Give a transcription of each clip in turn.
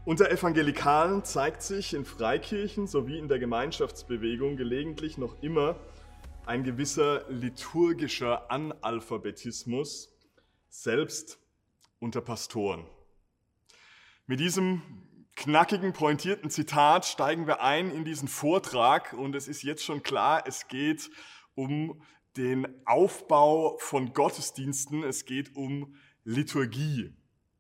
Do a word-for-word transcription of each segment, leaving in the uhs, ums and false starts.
Unter Evangelikalen zeigt sich in Freikirchen sowie in der Gemeinschaftsbewegung gelegentlich noch immer ein gewisser liturgischer Analphabetismus, selbst unter Pastoren. Mit diesem knackigen, pointierten Zitat steigen wir ein in diesen Vortrag und es ist jetzt schon klar, es geht um den Aufbau von Gottesdiensten, es geht um Liturgie.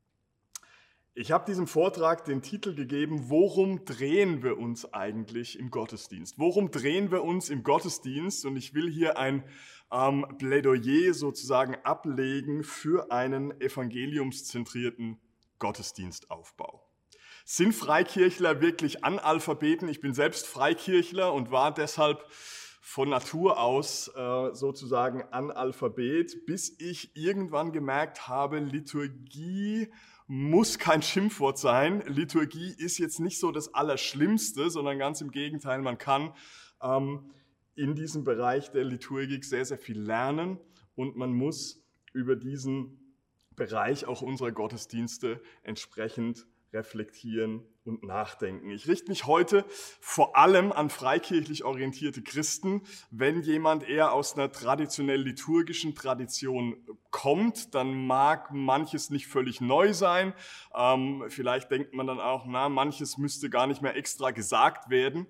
Ich habe diesem Vortrag den Titel gegeben, worum drehen wir uns eigentlich im Gottesdienst? Worum drehen wir uns im Gottesdienst? Und ich will hier ein ähm, Plädoyer sozusagen ablegen für einen evangeliumszentrierten Gottesdienstaufbau. Sind Freikirchler wirklich Analphabeten? Ich bin selbst Freikirchler und war deshalb von Natur aus äh, sozusagen Analphabet, bis ich irgendwann gemerkt habe, Liturgie muss kein Schimpfwort sein. Liturgie ist jetzt nicht so das Allerschlimmste, sondern ganz im Gegenteil, man kann ähm, in diesem Bereich der Liturgik sehr, sehr viel lernen und man muss über diesen Bereich auch unserer Gottesdienste entsprechend reflektieren und nachdenken. Ich richte mich heute vor allem an freikirchlich orientierte Christen. Wenn jemand eher aus einer traditionell liturgischen Tradition kommt, dann mag manches nicht völlig neu sein. Ähm, vielleicht denkt man dann auch, na, manches müsste gar nicht mehr extra gesagt werden.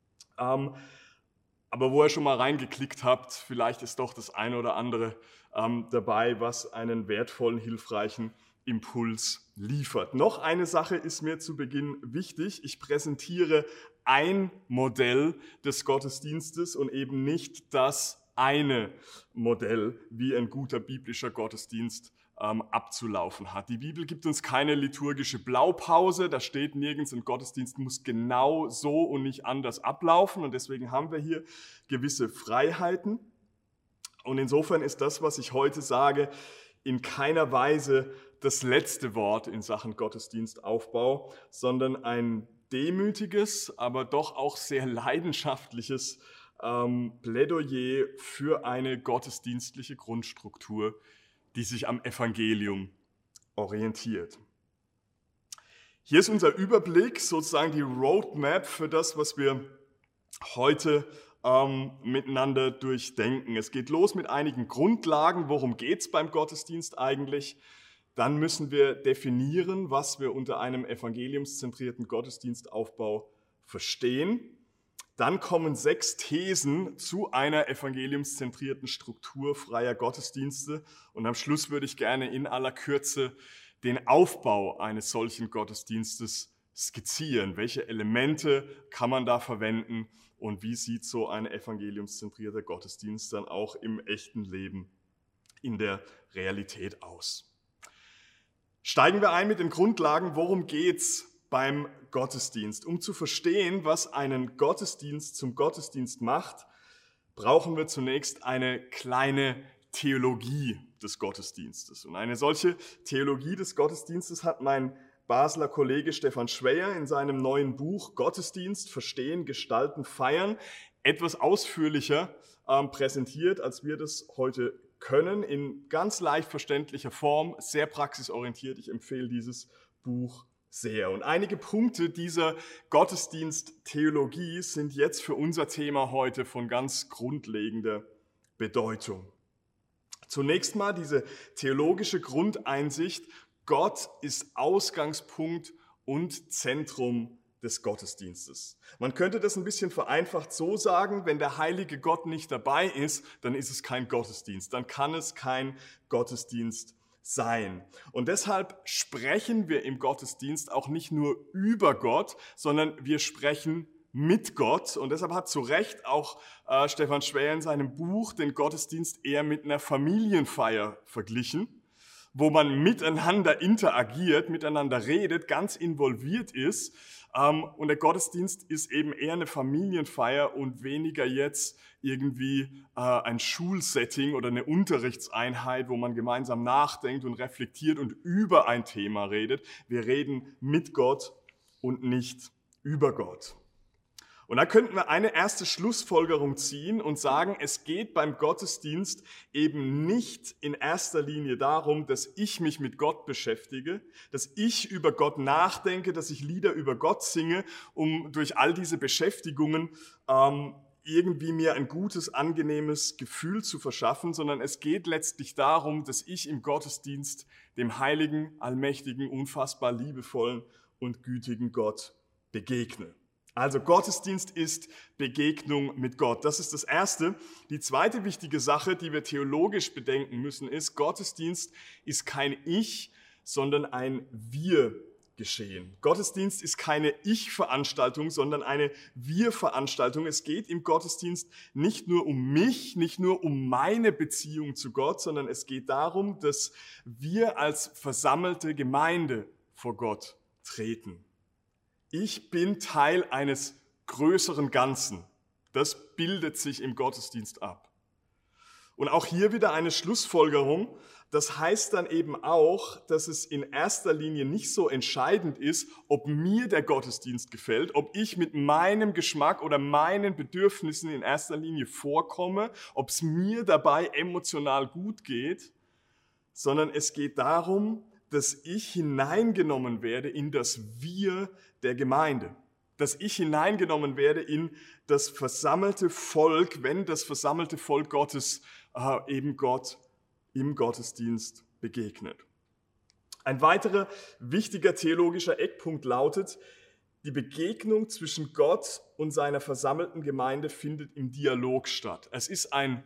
Ähm, aber wo ihr schon mal reingeklickt habt, vielleicht ist doch das eine oder andere ähm, dabei, was einen wertvollen, hilfreichen Impuls liefert. Noch eine Sache ist mir zu Beginn wichtig. Ich präsentiere ein Modell des Gottesdienstes und eben nicht das eine Modell, wie ein guter biblischer Gottesdienst ähm, abzulaufen hat. Die Bibel gibt uns keine liturgische Blaupause. Da steht nirgends, ein Gottesdienst muss genau so und nicht anders ablaufen. Und deswegen haben wir hier gewisse Freiheiten. Und insofern ist das, was ich heute sage, in keiner Weise das letzte Wort in Sachen Gottesdienstaufbau, sondern ein demütiges, aber doch auch sehr leidenschaftliches ähm, Plädoyer für eine gottesdienstliche Grundstruktur, die sich am Evangelium orientiert. Hier ist unser Überblick, sozusagen die Roadmap für das, was wir heute ähm, miteinander durchdenken. Es geht los mit einigen Grundlagen. Worum geht es beim Gottesdienst eigentlich? Dann müssen wir definieren, was wir unter einem evangeliumszentrierten Gottesdienstaufbau verstehen. Dann kommen sechs Thesen zu einer evangeliumszentrierten Struktur freier Gottesdienste. Und am Schluss würde ich gerne in aller Kürze den Aufbau eines solchen Gottesdienstes skizzieren. Welche Elemente kann man da verwenden und wie sieht so ein evangeliumszentrierter Gottesdienst dann auch im echten Leben in der Realität aus? Steigen wir ein mit den Grundlagen, worum geht's beim Gottesdienst? Um zu verstehen, was einen Gottesdienst zum Gottesdienst macht, brauchen wir zunächst eine kleine Theologie des Gottesdienstes. Und eine solche Theologie des Gottesdienstes hat mein Basler Kollege Stefan Schweyer in seinem neuen Buch Gottesdienst, Verstehen, Gestalten, Feiern etwas ausführlicher ähm, präsentiert, als wir das heute können, in ganz leicht verständlicher Form, sehr praxisorientiert. Ich empfehle dieses Buch sehr. Und einige Punkte dieser Gottesdiensttheologie sind jetzt für unser Thema heute von ganz grundlegender Bedeutung. Zunächst mal diese theologische Grundeinsicht: Gott ist Ausgangspunkt und Zentrum des Gottesdienstes. Man könnte das ein bisschen vereinfacht so sagen: Wenn der heilige Gott nicht dabei ist, dann ist es kein Gottesdienst, dann kann es kein Gottesdienst sein. Und deshalb sprechen wir im Gottesdienst auch nicht nur über Gott, sondern wir sprechen mit Gott. Und deshalb hat zu Recht auch äh, Stefan Schweyer in seinem Buch den Gottesdienst eher mit einer Familienfeier verglichen, wo man miteinander interagiert, miteinander redet, ganz involviert ist. Und der Gottesdienst ist eben eher eine Familienfeier und weniger jetzt irgendwie ein Schulsetting oder eine Unterrichtseinheit, wo man gemeinsam nachdenkt und reflektiert und über ein Thema redet. Wir reden mit Gott und nicht über Gott. Und da könnten wir eine erste Schlussfolgerung ziehen und sagen, es geht beim Gottesdienst eben nicht in erster Linie darum, dass ich mich mit Gott beschäftige, dass ich über Gott nachdenke, dass ich Lieder über Gott singe, um durch all diese Beschäftigungen ähm, irgendwie mir ein gutes, angenehmes Gefühl zu verschaffen, sondern es geht letztlich darum, dass ich im Gottesdienst dem heiligen, allmächtigen, unfassbar liebevollen und gütigen Gott begegne. Also Gottesdienst ist Begegnung mit Gott. Das ist das Erste. Die zweite wichtige Sache, die wir theologisch bedenken müssen, ist, Gottesdienst ist kein Ich, sondern ein Wir-Geschehen. Gottesdienst ist keine Ich-Veranstaltung, sondern eine Wir-Veranstaltung. Es geht im Gottesdienst nicht nur um mich, nicht nur um meine Beziehung zu Gott, sondern es geht darum, dass wir als versammelte Gemeinde vor Gott treten. Ich bin Teil eines größeren Ganzen. Das bildet sich im Gottesdienst ab. Und auch hier wieder eine Schlussfolgerung. Das heißt dann eben auch, dass es in erster Linie nicht so entscheidend ist, ob mir der Gottesdienst gefällt, ob ich mit meinem Geschmack oder meinen Bedürfnissen in erster Linie vorkomme, ob es mir dabei emotional gut geht, sondern es geht darum, dass ich hineingenommen werde in das Wir der Gemeinde, dass ich hineingenommen werde in das versammelte Volk, wenn das versammelte Volk Gottes äh, eben Gott im Gottesdienst begegnet. Ein weiterer wichtiger theologischer Eckpunkt lautet, die Begegnung zwischen Gott und seiner versammelten Gemeinde findet im Dialog statt. Es ist ein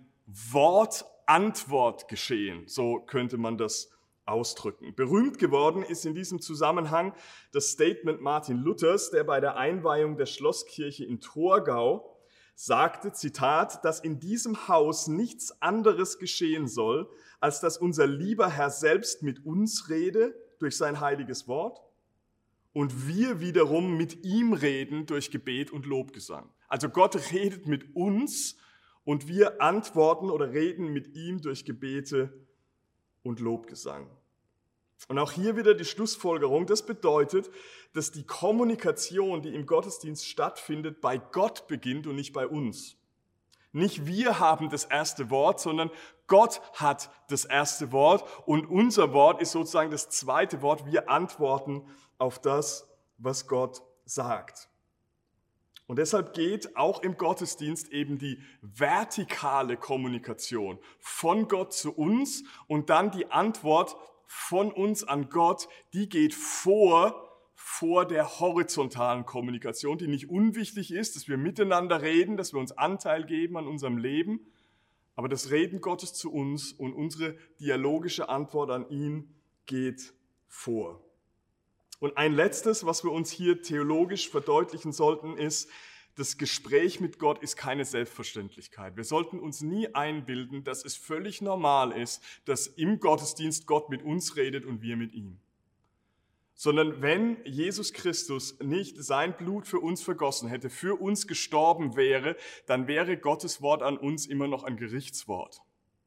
Wort-Antwort-Geschehen, so könnte man das ausdrücken. Berühmt geworden ist in diesem Zusammenhang das Statement Martin Luthers, der bei der Einweihung der Schlosskirche in Torgau sagte, Zitat, dass in diesem Haus nichts anderes geschehen soll, als dass unser lieber Herr selbst mit uns rede durch sein heiliges Wort und wir wiederum mit ihm reden durch Gebet und Lobgesang. Also Gott redet mit uns und wir antworten oder reden mit ihm durch Gebete und Lobgesang. Und auch hier wieder die Schlussfolgerung, das bedeutet, dass die Kommunikation, die im Gottesdienst stattfindet, bei Gott beginnt und nicht bei uns. Nicht wir haben das erste Wort, sondern Gott hat das erste Wort und unser Wort ist sozusagen das zweite Wort. Wir antworten auf das, was Gott sagt. Und deshalb geht auch im Gottesdienst eben die vertikale Kommunikation von Gott zu uns und dann die Antwort von uns an Gott, die geht vor, vor der horizontalen Kommunikation, die nicht unwichtig ist, dass wir miteinander reden, dass wir uns Anteil geben an unserem Leben, aber das Reden Gottes zu uns und unsere dialogische Antwort an ihn geht vor. Und ein letztes, was wir uns hier theologisch verdeutlichen sollten, ist, das Gespräch mit Gott ist keine Selbstverständlichkeit. Wir sollten uns nie einbilden, dass es völlig normal ist, dass im Gottesdienst Gott mit uns redet und wir mit ihm. Sondern wenn Jesus Christus nicht sein Blut für uns vergossen hätte, für uns gestorben wäre, dann wäre Gottes Wort an uns immer noch ein Gerichtswort.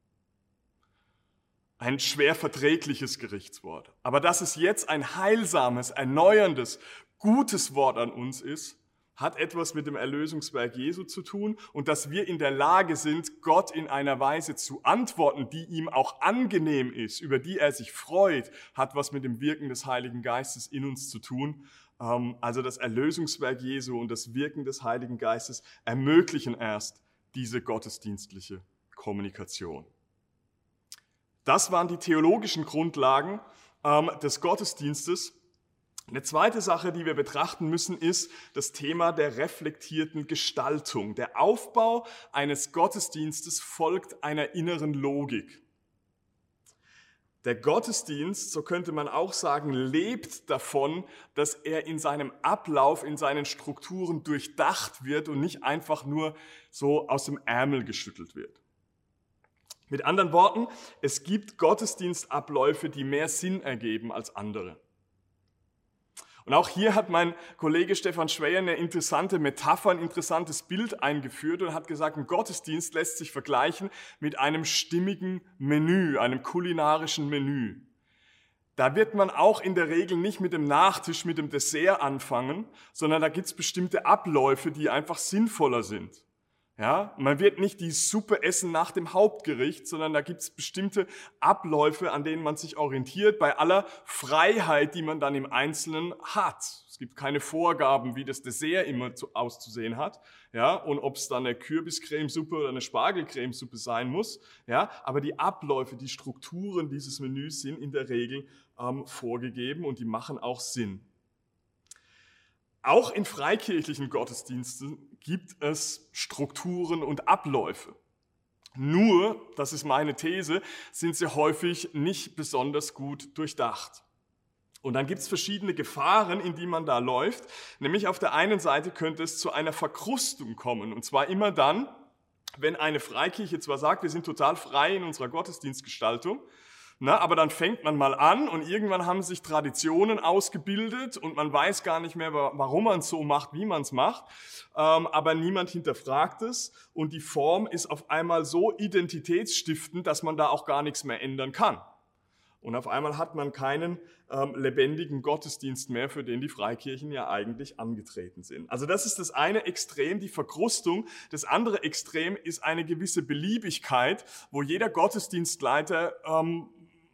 Ein schwer verträgliches Gerichtswort. Aber dass es jetzt ein heilsames, erneuerndes, gutes Wort an uns ist, hat etwas mit dem Erlösungswerk Jesu zu tun und dass wir in der Lage sind, Gott in einer Weise zu antworten, die ihm auch angenehm ist, über die er sich freut, hat was mit dem Wirken des Heiligen Geistes in uns zu tun. Also das Erlösungswerk Jesu und das Wirken des Heiligen Geistes ermöglichen erst diese gottesdienstliche Kommunikation. Das waren die theologischen Grundlagen des Gottesdienstes. Eine zweite Sache, die wir betrachten müssen, ist das Thema der reflektierten Gestaltung. Der Aufbau eines Gottesdienstes folgt einer inneren Logik. Der Gottesdienst, so könnte man auch sagen, lebt davon, dass er in seinem Ablauf, in seinen Strukturen durchdacht wird und nicht einfach nur so aus dem Ärmel geschüttelt wird. Mit anderen Worten, es gibt Gottesdienstabläufe, die mehr Sinn ergeben als andere. Und auch hier hat mein Kollege Stefan Schweyer eine interessante Metapher, ein interessantes Bild eingeführt und hat gesagt, ein Gottesdienst lässt sich vergleichen mit einem stimmigen Menü, einem kulinarischen Menü. Da wird man auch in der Regel nicht mit dem Nachtisch, mit dem Dessert anfangen, sondern da gibt es bestimmte Abläufe, die einfach sinnvoller sind. Ja, man wird nicht die Suppe essen nach dem Hauptgericht, sondern da gibt es bestimmte Abläufe, an denen man sich orientiert, bei aller Freiheit, die man dann im Einzelnen hat. Es gibt keine Vorgaben, wie das Dessert immer zu, auszusehen hat, ja, und ob es dann eine Kürbiscremesuppe oder eine Spargelcremesuppe sein muss, ja, aber die Abläufe, die Strukturen dieses Menüs sind in der Regel ähm, vorgegeben und die machen auch Sinn. Auch in freikirchlichen Gottesdiensten gibt es Strukturen und Abläufe. Nur, das ist meine These, sind sie häufig nicht besonders gut durchdacht. Und dann gibt es verschiedene Gefahren, in die man da läuft. Nämlich auf der einen Seite könnte es zu einer Verkrustung kommen. Und zwar immer dann, wenn eine Freikirche zwar sagt, wir sind total frei in unserer Gottesdienstgestaltung, na, aber dann fängt man mal an und irgendwann haben sich Traditionen ausgebildet und man weiß gar nicht mehr, warum man es so macht, wie man es macht, ähm, aber niemand hinterfragt es und die Form ist auf einmal so identitätsstiftend, dass man da auch gar nichts mehr ändern kann. Und auf einmal hat man keinen ähm, lebendigen Gottesdienst mehr, für den die Freikirchen ja eigentlich angetreten sind. Also das ist das eine Extrem, die Verkrustung. Das andere Extrem ist eine gewisse Beliebigkeit, wo jeder Gottesdienstleiter ähm,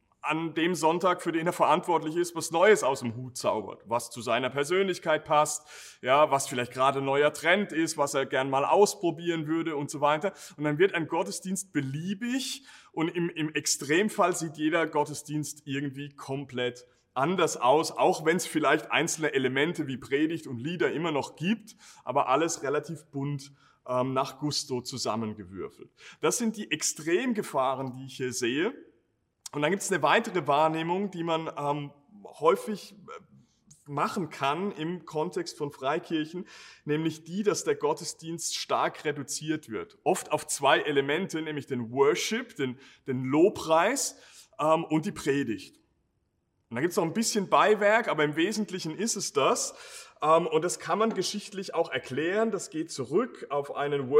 an dem Sonntag, für den er verantwortlich ist, was Neues aus dem Hut zaubert, was zu seiner Persönlichkeit passt, ja, was vielleicht gerade ein neuer Trend ist, was er gern mal ausprobieren würde und so weiter. Und dann wird ein Gottesdienst beliebig und im, im Extremfall sieht jeder Gottesdienst irgendwie komplett anders aus, auch wenn es vielleicht einzelne Elemente wie Predigt und Lieder immer noch gibt, aber alles relativ bunt ähm, nach Gusto zusammengewürfelt. Das sind die Extremgefahren, die ich hier sehe. Und dann gibt es eine weitere Wahrnehmung, die man ähm, häufig machen kann im Kontext von Freikirchen, nämlich die, dass der Gottesdienst stark reduziert wird. Oft auf zwei Elemente, nämlich den Worship, den, den Lobpreis ähm, und die Predigt. Und da gibt es noch ein bisschen Beiwerk, aber im Wesentlichen ist es das. Und das kann man geschichtlich auch erklären. Das geht zurück auf einen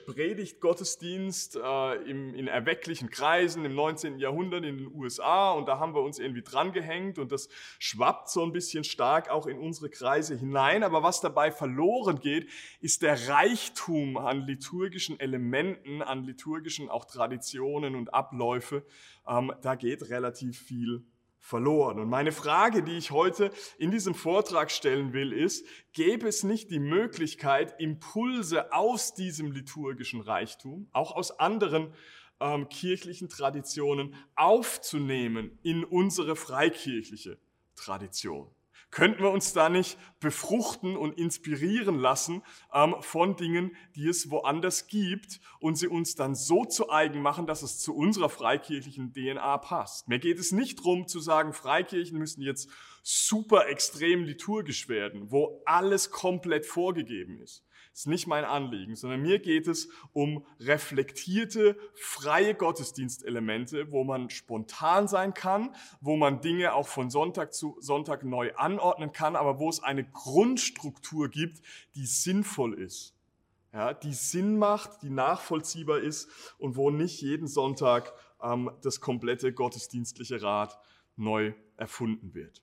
Worship-Predigt-Gottesdienst in erwecklichen Kreisen im neunzehnten Jahrhundert in den U S A. Und da haben wir uns irgendwie dran gehängt und das schwappt so ein bisschen stark auch in unsere Kreise hinein. Aber was dabei verloren geht, ist der Reichtum an liturgischen Elementen, an liturgischen auch Traditionen und Abläufe. Da geht relativ viel verloren. Und meine Frage, die ich heute in diesem Vortrag stellen will, ist, gäbe es nicht die Möglichkeit, Impulse aus diesem liturgischen Reichtum, auch aus anderen ähm, kirchlichen Traditionen, aufzunehmen in unsere freikirchliche Tradition? Könnten wir uns da nicht befruchten und inspirieren lassen ähm, von Dingen, die es woanders gibt und sie uns dann so zu eigen machen, dass es zu unserer freikirchlichen D N A passt? Mir geht es nicht darum zu sagen, Freikirchen müssen jetzt super extrem liturgisch werden, wo alles komplett vorgegeben ist. Das ist nicht mein Anliegen, sondern mir geht es um reflektierte, freie Gottesdienstelemente, wo man spontan sein kann, wo man Dinge auch von Sonntag zu Sonntag neu anordnen kann, aber wo es eine Grundstruktur gibt, die sinnvoll ist, ja, die Sinn macht, die nachvollziehbar ist und wo nicht jeden Sonntag ähm, das komplette gottesdienstliche Rad neu erfunden wird.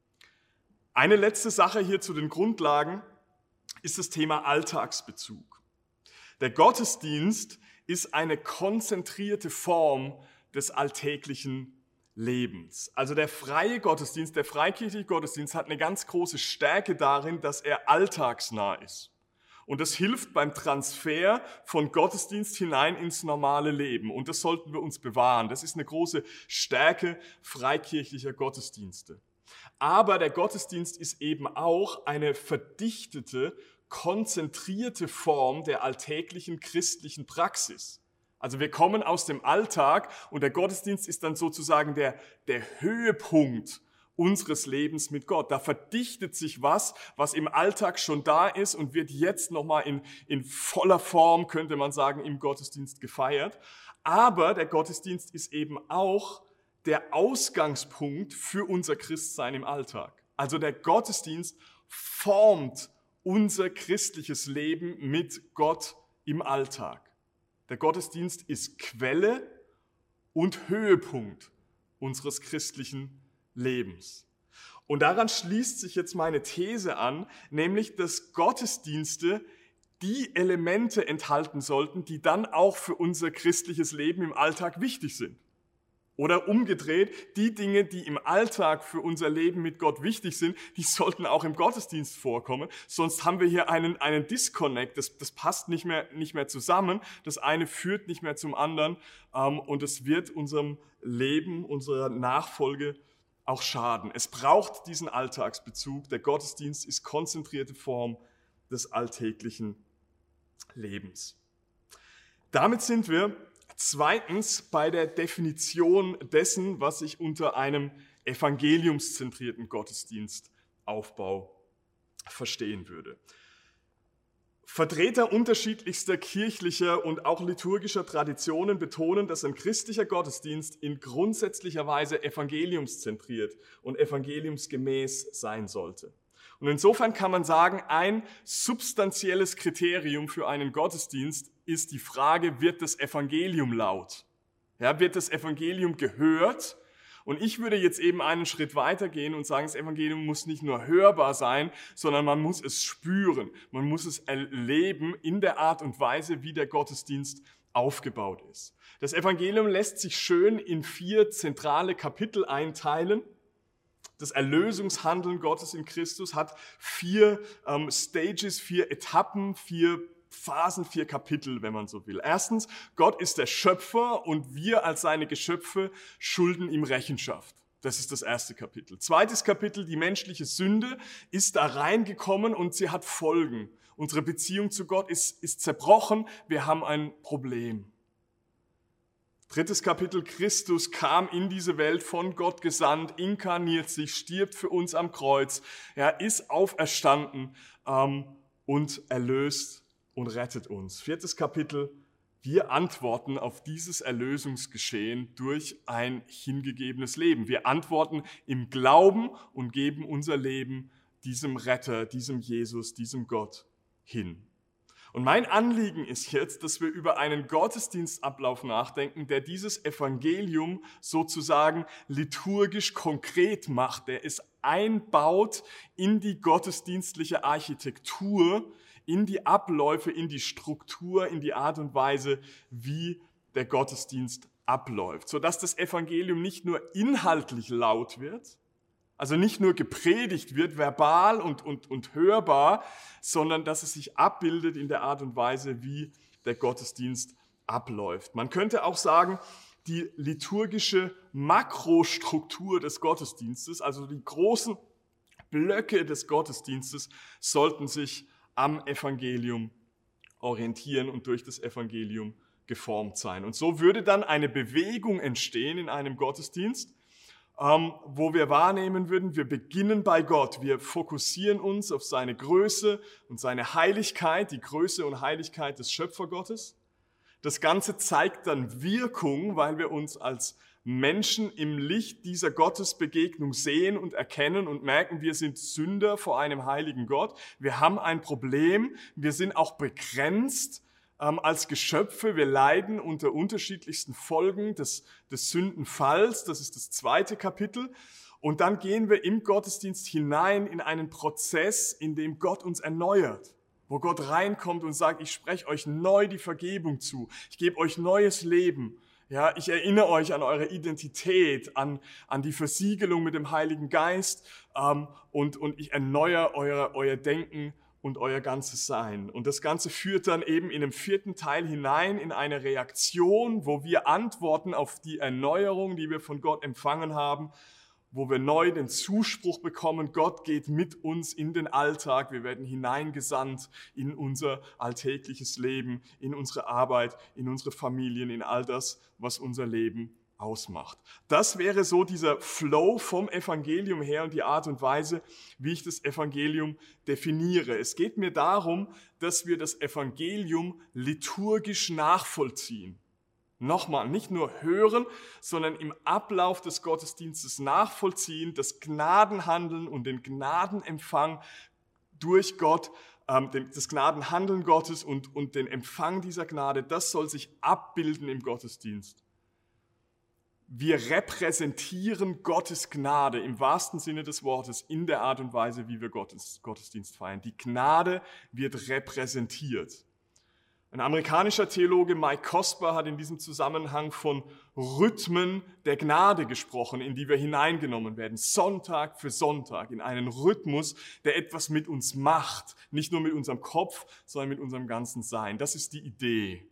Eine letzte Sache hier zu den Grundlagen ist das Thema Alltagsbezug. Der Gottesdienst ist eine konzentrierte Form des alltäglichen Lebens. Also der freie Gottesdienst, der freikirchliche Gottesdienst hat eine ganz große Stärke darin, dass er alltagsnah ist. Und das hilft beim Transfer von Gottesdienst hinein ins normale Leben. Und das sollten wir uns bewahren. Das ist eine große Stärke freikirchlicher Gottesdienste. Aber der Gottesdienst ist eben auch eine verdichtete, konzentrierte Form der alltäglichen christlichen Praxis. Also wir kommen aus dem Alltag und der Gottesdienst ist dann sozusagen der, der Höhepunkt unseres Lebens mit Gott. Da verdichtet sich was, was im Alltag schon da ist und wird jetzt nochmal in, in voller Form, könnte man sagen, im Gottesdienst gefeiert. Aber der Gottesdienst ist eben auch der Ausgangspunkt für unser Christsein im Alltag. Also der Gottesdienst formt unser christliches Leben mit Gott im Alltag. Der Gottesdienst ist Quelle und Höhepunkt unseres christlichen Lebens. Und daran schließt sich jetzt meine These an, nämlich, dass Gottesdienste die Elemente enthalten sollten, die dann auch für unser christliches Leben im Alltag wichtig sind. Oder umgedreht, die Dinge, die im Alltag für unser Leben mit Gott wichtig sind, die sollten auch im Gottesdienst vorkommen. Sonst haben wir hier einen, einen Disconnect, das, das passt nicht mehr, nicht mehr zusammen. Das eine führt nicht mehr zum anderen ähm, und es wird unserem Leben, unserer Nachfolge auch schaden. Es braucht diesen Alltagsbezug. Der Gottesdienst ist konzentrierte Form des alltäglichen Lebens. Damit sind wir zweitens bei der Definition dessen, was ich unter einem evangeliumszentrierten Gottesdienstaufbau verstehen würde. Vertreter unterschiedlichster kirchlicher und auch liturgischer Traditionen betonen, dass ein christlicher Gottesdienst in grundsätzlicher Weise evangeliumszentriert und evangeliumsgemäß sein sollte. Und insofern kann man sagen, ein substanzielles Kriterium für einen Gottesdienst ist die Frage, wird das Evangelium laut? Ja, wird das Evangelium gehört? Und ich würde jetzt eben einen Schritt weiter gehen und sagen, das Evangelium muss nicht nur hörbar sein, sondern man muss es spüren. Man muss es erleben in der Art und Weise, wie der Gottesdienst aufgebaut ist. Das Evangelium lässt sich schön in vier zentrale Kapitel einteilen. Das Erlösungshandeln Gottes in Christus hat vier ähm, Stages, vier Etappen, vier Phasen, vier Kapitel, wenn man so will. Erstens, Gott ist der Schöpfer und wir als seine Geschöpfe schulden ihm Rechenschaft. Das ist das erste Kapitel. Zweites Kapitel, die menschliche Sünde ist da reingekommen und sie hat Folgen. Unsere Beziehung zu Gott ist, ist zerbrochen, wir haben ein Problem. Drittes Kapitel, Christus kam in diese Welt, von Gott gesandt, inkarniert sich, stirbt für uns am Kreuz. Er ist auferstanden ähm, und erlöst und rettet uns. Viertes Kapitel, wir antworten auf dieses Erlösungsgeschehen durch ein hingegebenes Leben. Wir antworten im Glauben und geben unser Leben diesem Retter, diesem Jesus, diesem Gott hin. Und mein Anliegen ist jetzt, dass wir über einen Gottesdienstablauf nachdenken, der dieses Evangelium sozusagen liturgisch konkret macht, der es einbaut in die gottesdienstliche Architektur, in die Abläufe, in die Struktur, in die Art und Weise, wie der Gottesdienst abläuft, sodass das Evangelium nicht nur inhaltlich laut wird, also nicht nur gepredigt wird, verbal und, und, und hörbar, sondern dass es sich abbildet in der Art und Weise, wie der Gottesdienst abläuft. Man könnte auch sagen, die liturgische Makrostruktur des Gottesdienstes, also die großen Blöcke des Gottesdienstes, sollten sich am Evangelium orientieren und durch das Evangelium geformt sein. Und so würde dann eine Bewegung entstehen in einem Gottesdienst, Ähm, wo wir wahrnehmen würden, wir beginnen bei Gott, wir fokussieren uns auf seine Größe und seine Heiligkeit, die Größe und Heiligkeit des Schöpfergottes. Das Ganze zeigt dann Wirkung, weil wir uns als Menschen im Licht dieser Gottesbegegnung sehen und erkennen und merken, wir sind Sünder vor einem heiligen Gott. Wir haben ein Problem, wir sind auch begrenzt ähm, als Geschöpfe. Wir leiden unter unterschiedlichsten Folgen des, des Sündenfalls. Das ist das zweite Kapitel. Und dann gehen wir im Gottesdienst hinein in einen Prozess, in dem Gott uns erneuert, wo Gott reinkommt und sagt, ich spreche euch neu die Vergebung zu, ich gebe euch neues Leben. Ja, ich erinnere euch an eure Identität, an, an die Versiegelung mit dem Heiligen Geist ähm, und, und ich erneuere euer, euer Denken und euer ganzes Sein. Und das Ganze führt dann eben in dem vierten Teil hinein in eine Reaktion, wo wir antworten auf die Erneuerung, die wir von Gott empfangen haben, wo wir neu den Zuspruch bekommen, Gott geht mit uns in den Alltag, wir werden hineingesandt in unser alltägliches Leben, in unsere Arbeit, in unsere Familien, in all das, was unser Leben ausmacht. Das wäre so dieser Flow vom Evangelium her und die Art und Weise, wie ich das Evangelium definiere. Es geht mir darum, dass wir das Evangelium liturgisch nachvollziehen. Nochmal, nicht nur hören, sondern im Ablauf des Gottesdienstes nachvollziehen, das Gnadenhandeln und den Gnadenempfang durch Gott, ähm, das Gnadenhandeln Gottes und, und den Empfang dieser Gnade, das soll sich abbilden im Gottesdienst. wir repräsentieren Gottes Gnade im wahrsten Sinne des Wortes in der Art und Weise, wie wir Gottes, Gottesdienst feiern. Die Gnade wird repräsentiert. Ein amerikanischer Theologe, Mike Cosper, hat in diesem Zusammenhang von Rhythmen der Gnade gesprochen, in die wir hineingenommen werden, Sonntag für Sonntag, in einen Rhythmus, der etwas mit uns macht, nicht nur mit unserem Kopf, sondern mit unserem ganzen Sein. Das ist die Idee.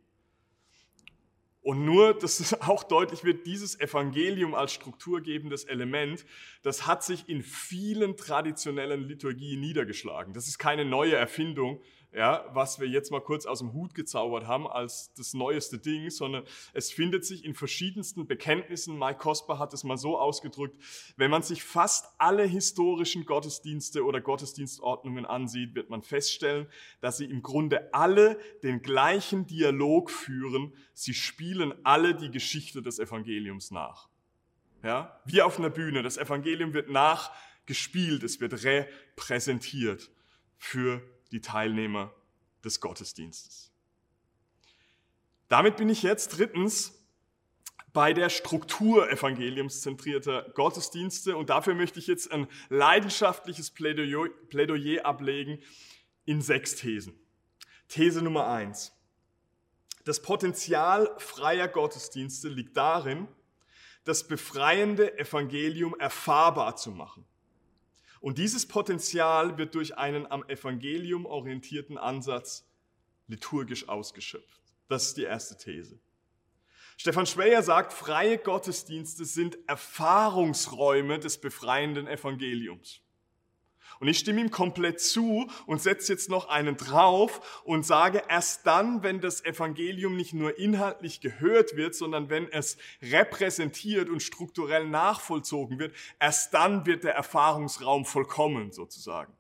Und nur, dass es auch deutlich wird, dieses Evangelium als strukturgebendes Element, das hat sich in vielen traditionellen Liturgien niedergeschlagen. Das ist keine neue Erfindung, ja, was wir jetzt mal kurz aus dem Hut gezaubert haben als das neueste Ding, sondern es findet sich in verschiedensten Bekenntnissen. Mike Cosper hat es mal so ausgedrückt: Wenn man sich fast alle historischen Gottesdienste oder Gottesdienstordnungen ansieht, wird man feststellen, dass sie im Grunde alle den gleichen Dialog führen. Sie spielen alle die Geschichte des Evangeliums nach. Ja, wie auf einer Bühne. Das Evangelium wird nachgespielt, es wird repräsentiert für die Teilnehmer des Gottesdienstes. Damit bin ich jetzt drittens bei der Struktur evangeliumszentrierter Gottesdienste und dafür möchte ich jetzt ein leidenschaftliches Plädoyer, Plädoyer ablegen in sechs Thesen. These Nummer eins. Das Potenzial freier Gottesdienste liegt darin, das befreiende Evangelium erfahrbar zu machen. Und dieses Potenzial wird durch einen am Evangelium orientierten Ansatz liturgisch ausgeschöpft. Das ist die erste These. Stefan Schweyer sagt, freie Gottesdienste sind Erfahrungsräume des befreienden Evangeliums. Und ich stimme ihm komplett zu und setze jetzt noch einen drauf und sage, erst dann, wenn das Evangelium nicht nur inhaltlich gehört wird, sondern wenn es repräsentiert und strukturell nachvollzogen wird, erst dann wird der Erfahrungsraum vollkommen sozusagen.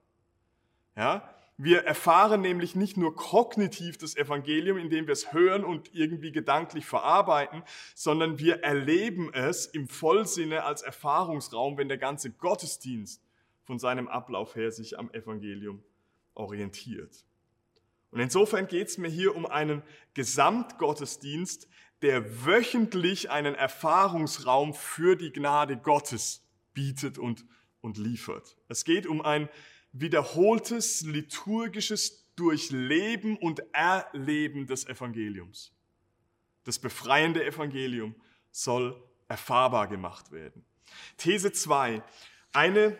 Ja? Wir erfahren nämlich nicht nur kognitiv das Evangelium, indem wir es hören und irgendwie gedanklich verarbeiten, sondern wir erleben es im Vollsinne als Erfahrungsraum, wenn der ganze Gottesdienst von seinem Ablauf her sich am Evangelium orientiert. Und insofern geht es mir hier um einen Gesamtgottesdienst, der wöchentlich einen Erfahrungsraum für die Gnade Gottes bietet und, und liefert. Es geht um ein wiederholtes liturgisches Durchleben und Erleben des Evangeliums. Das befreiende Evangelium soll erfahrbar gemacht werden. These zwei. Eine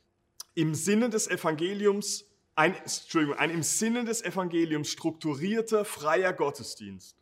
im Sinne des Evangeliums, ein, Entschuldigung, ein im Sinne des Evangeliums strukturierter, freier Gottesdienst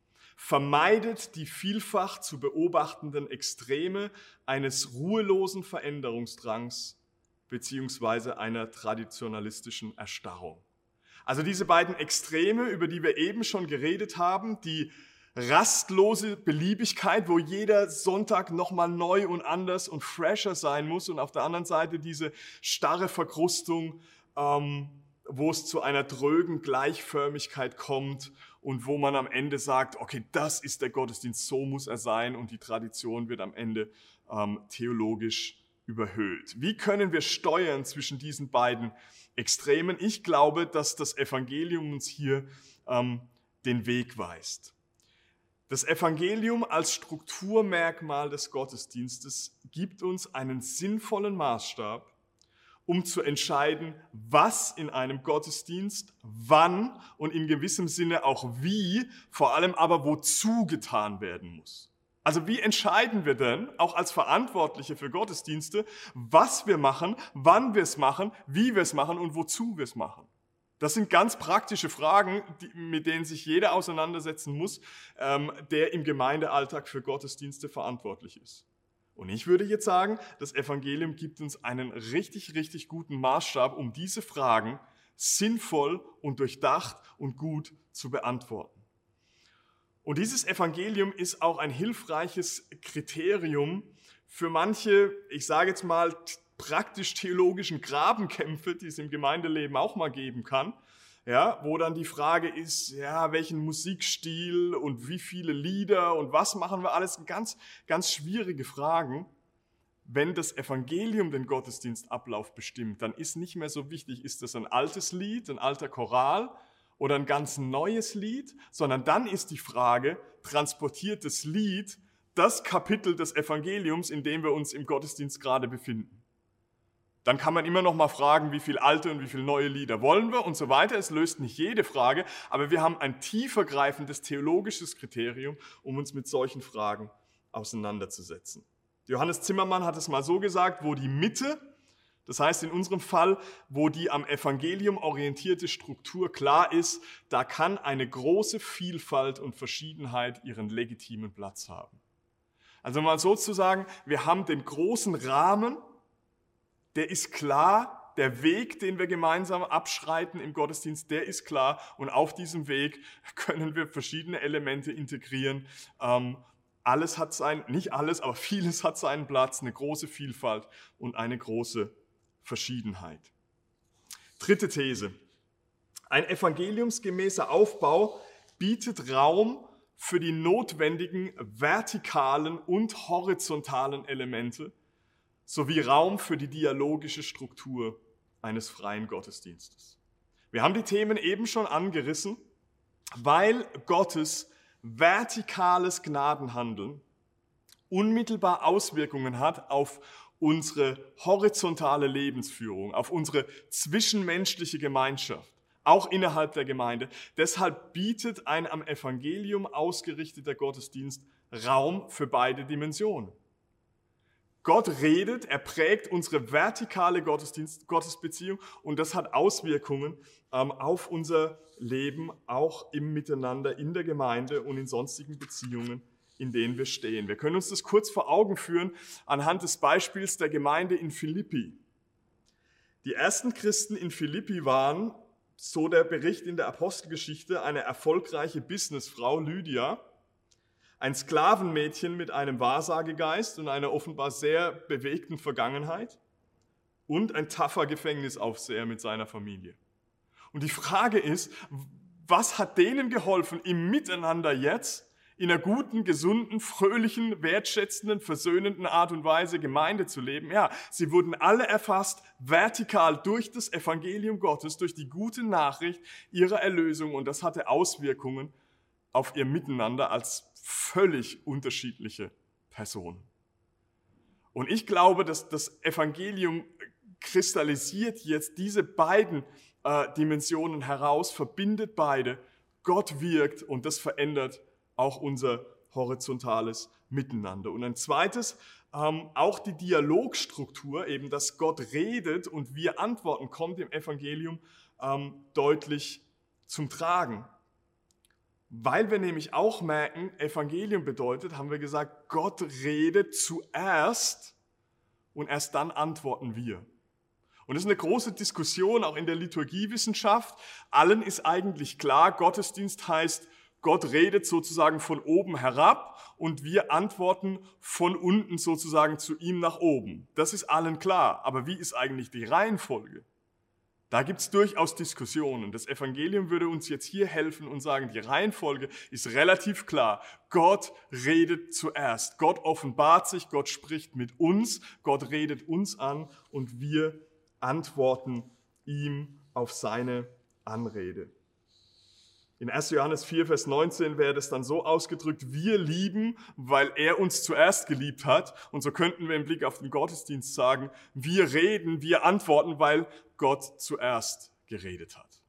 vermeidet die vielfach zu beobachtenden Extreme eines ruhelosen Veränderungsdrangs beziehungsweise einer traditionalistischen Erstarrung. Also diese beiden Extreme, über die wir eben schon geredet haben, die rastlose Beliebigkeit, wo jeder Sonntag nochmal neu und anders und fresher sein muss, und auf der anderen Seite diese starre Verkrustung, ähm, wo es zu einer drögen Gleichförmigkeit kommt und wo man am Ende sagt, okay, das ist der Gottesdienst, so muss er sein, und die Tradition wird am Ende ähm, theologisch überhöht. Wie können wir steuern zwischen diesen beiden Extremen? Ich glaube, dass das Evangelium uns hier ähm, den Weg weist. Das Evangelium als Strukturmerkmal des Gottesdienstes gibt uns einen sinnvollen Maßstab, um zu entscheiden, was in einem Gottesdienst, wann und in gewissem Sinne auch wie, vor allem aber wozu getan werden muss. Also wie entscheiden wir denn, auch als Verantwortliche für Gottesdienste, was wir machen, wann wir es machen, wie wir es machen und wozu wir es machen? Das sind ganz praktische Fragen, die, mit denen sich jeder auseinandersetzen muss, ähm, der im Gemeindealltag für Gottesdienste verantwortlich ist. Und ich würde jetzt sagen, das Evangelium gibt uns einen richtig, richtig guten Maßstab, um diese Fragen sinnvoll und durchdacht und gut zu beantworten. Und dieses Evangelium ist auch ein hilfreiches Kriterium für manche, ich sage jetzt mal, praktisch-theologischen Grabenkämpfe, die es im Gemeindeleben auch mal geben kann, ja, wo dann die Frage ist, ja, welchen Musikstil und wie viele Lieder und was machen wir alles, ganz, ganz schwierige Fragen. Wenn das Evangelium den Gottesdienstablauf bestimmt, dann ist nicht mehr so wichtig, ist das ein altes Lied, ein alter Choral oder ein ganz neues Lied, sondern dann ist die Frage, transportiert das Lied das Kapitel des Evangeliums, in dem wir uns im Gottesdienst gerade befinden. Dann kann man immer noch mal fragen, wie viel alte und wie viel neue Lieder wollen wir und so weiter. Es löst nicht jede Frage, aber wir haben ein tiefergreifendes theologisches Kriterium, um uns mit solchen Fragen auseinanderzusetzen. Johannes Zimmermann hat es mal so gesagt, wo die Mitte, das heißt in unserem Fall, wo die am Evangelium orientierte Struktur klar ist, da kann eine große Vielfalt und Verschiedenheit ihren legitimen Platz haben. Also mal sozusagen, wir haben den großen Rahmen, der ist klar, der Weg, den wir gemeinsam abschreiten im Gottesdienst, der ist klar und auf diesem Weg können wir verschiedene Elemente integrieren. Ähm, alles hat sein, nicht alles, aber vieles hat seinen Platz, eine große Vielfalt und eine große Verschiedenheit. Dritte These. Ein evangeliumsgemäßer Aufbau bietet Raum für die notwendigen vertikalen und horizontalen Elemente sowie Raum für die dialogische Struktur eines freien Gottesdienstes. Wir haben die Themen eben schon angerissen, weil Gottes vertikales Gnadenhandeln unmittelbar Auswirkungen hat auf unsere horizontale Lebensführung, auf unsere zwischenmenschliche Gemeinschaft, auch innerhalb der Gemeinde. Deshalb bietet ein am Evangelium ausgerichteter Gottesdienst Raum für beide Dimensionen. Gott redet, er prägt unsere vertikale Gottesdienst, Gottesbeziehung und das hat Auswirkungen ähm, auf unser Leben, auch im Miteinander in der Gemeinde und in sonstigen Beziehungen, in denen wir stehen. Wir können uns das kurz vor Augen führen anhand des Beispiels der Gemeinde in Philippi. Die ersten Christen in Philippi waren, so der Bericht in der Apostelgeschichte, eine erfolgreiche Businessfrau, Lydia, ein Sklavenmädchen mit einem Wahrsagegeist und einer offenbar sehr bewegten Vergangenheit und ein taffer Gefängnisaufseher mit seiner Familie. Und die Frage ist, was hat denen geholfen, im Miteinander jetzt in einer guten, gesunden, fröhlichen, wertschätzenden, versöhnenden Art und Weise Gemeinde zu leben? Ja, sie wurden alle erfasst, vertikal durch das Evangelium Gottes, durch die gute Nachricht ihrer Erlösung und das hatte Auswirkungen auf ihr Miteinander als völlig unterschiedliche Personen. Und ich glaube, dass das Evangelium kristallisiert jetzt diese beiden äh, Dimensionen heraus, verbindet beide. Gott wirkt und das verändert auch unser horizontales Miteinander. Und ein zweites, ähm, auch die Dialogstruktur, eben dass Gott redet und wir antworten, kommt im Evangelium ähm, deutlich zum Tragen. Weil wir nämlich auch merken, Evangelium bedeutet, haben wir gesagt, Gott redet zuerst und erst dann antworten wir. Und das ist eine große Diskussion, auch in der Liturgiewissenschaft. Allen ist eigentlich klar, Gottesdienst heißt, Gott redet sozusagen von oben herab und wir antworten von unten sozusagen zu ihm nach oben. Das ist allen klar. Aber wie ist eigentlich die Reihenfolge? Da gibt es durchaus Diskussionen. Das Evangelium würde uns jetzt hier helfen und sagen, die Reihenfolge ist relativ klar. Gott redet zuerst. Gott offenbart sich, Gott spricht mit uns, Gott redet uns an und wir antworten ihm auf seine Anrede. In erster Johannes vier, Vers neunzehn wäre das dann so ausgedrückt, wir lieben, weil er uns zuerst geliebt hat. Und so könnten wir im Blick auf den Gottesdienst sagen, wir reden, wir antworten, weil Gott zuerst geredet hat.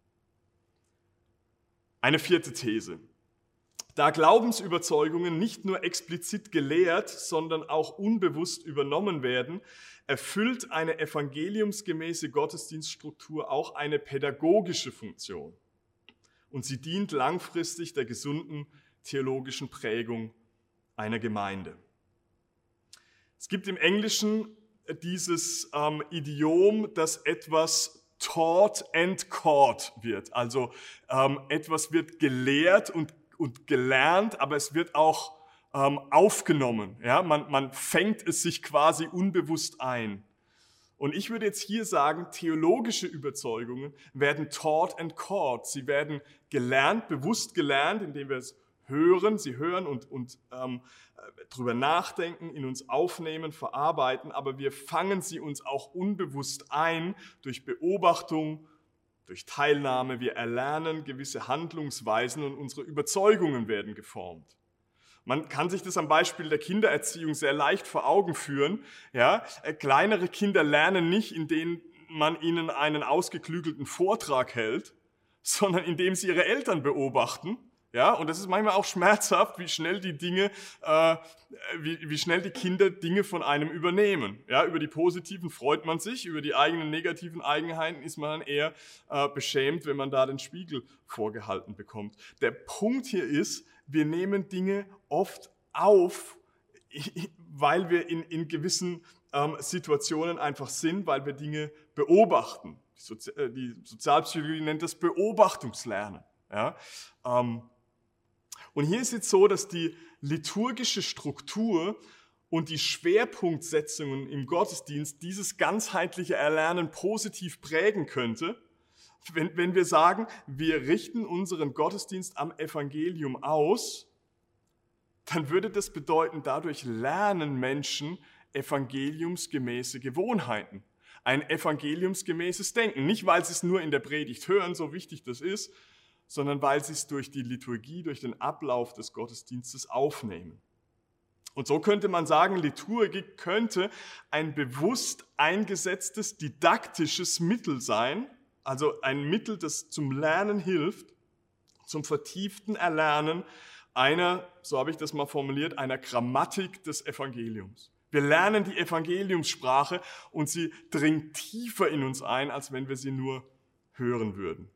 Eine vierte These. Da Glaubensüberzeugungen nicht nur explizit gelehrt, sondern auch unbewusst übernommen werden, erfüllt eine evangeliumsgemäße Gottesdienststruktur auch eine pädagogische Funktion. Und sie dient langfristig der gesunden theologischen Prägung einer Gemeinde. Es gibt im Englischen dieses ähm, Idiom, dass etwas taught and caught wird. Also ähm, etwas wird gelehrt und, und gelernt, aber es wird auch ähm, aufgenommen. Ja? Man, man fängt es sich quasi unbewusst ein. Und ich würde jetzt hier sagen, theologische Überzeugungen werden taught and caught. Sie werden gelernt, bewusst gelernt, indem wir es hören. Sie hören und, und ähm, drüber nachdenken, in uns aufnehmen, verarbeiten. Aber wir fangen sie uns auch unbewusst ein durch Beobachtung, durch Teilnahme. Wir erlernen gewisse Handlungsweisen und unsere Überzeugungen werden geformt. Man kann sich das am Beispiel der Kindererziehung sehr leicht vor Augen führen. Ja, kleinere Kinder lernen nicht, indem man ihnen einen ausgeklügelten Vortrag hält, sondern indem sie ihre Eltern beobachten. Ja, und das ist manchmal auch schmerzhaft, wie schnell die Dinge, äh, wie, wie schnell die Kinder Dinge von einem übernehmen. Ja, über die positiven freut man sich, über die eigenen negativen Eigenheiten ist man dann eher äh, beschämt, wenn man da den Spiegel vorgehalten bekommt. Der Punkt hier ist, wir nehmen Dinge oft auf, weil wir in, in gewissen ähm, Situationen einfach sind, weil wir Dinge beobachten. Die, Sozi- äh, die Sozialpsychologie nennt das Beobachtungslernen. Ja, ähm, Und hier ist jetzt so, dass die liturgische Struktur und die Schwerpunktsetzungen im Gottesdienst dieses ganzheitliche Erlernen positiv prägen könnte, wenn, wenn wir sagen, wir richten unseren Gottesdienst am Evangelium aus, dann würde das bedeuten, dadurch lernen Menschen evangeliumsgemäße Gewohnheiten, ein evangeliumsgemäßes Denken. Nicht, weil sie es nur in der Predigt hören, so wichtig das ist, sondern weil sie es durch die Liturgie, durch den Ablauf des Gottesdienstes aufnehmen. Und so könnte man sagen, Liturgie könnte ein bewusst eingesetztes didaktisches Mittel sein, also ein Mittel, das zum Lernen hilft, zum vertieften Erlernen einer, so habe ich das mal formuliert, einer Grammatik des Evangeliums. Wir lernen die Evangeliumssprache und sie dringt tiefer in uns ein, als wenn wir sie nur hören würden.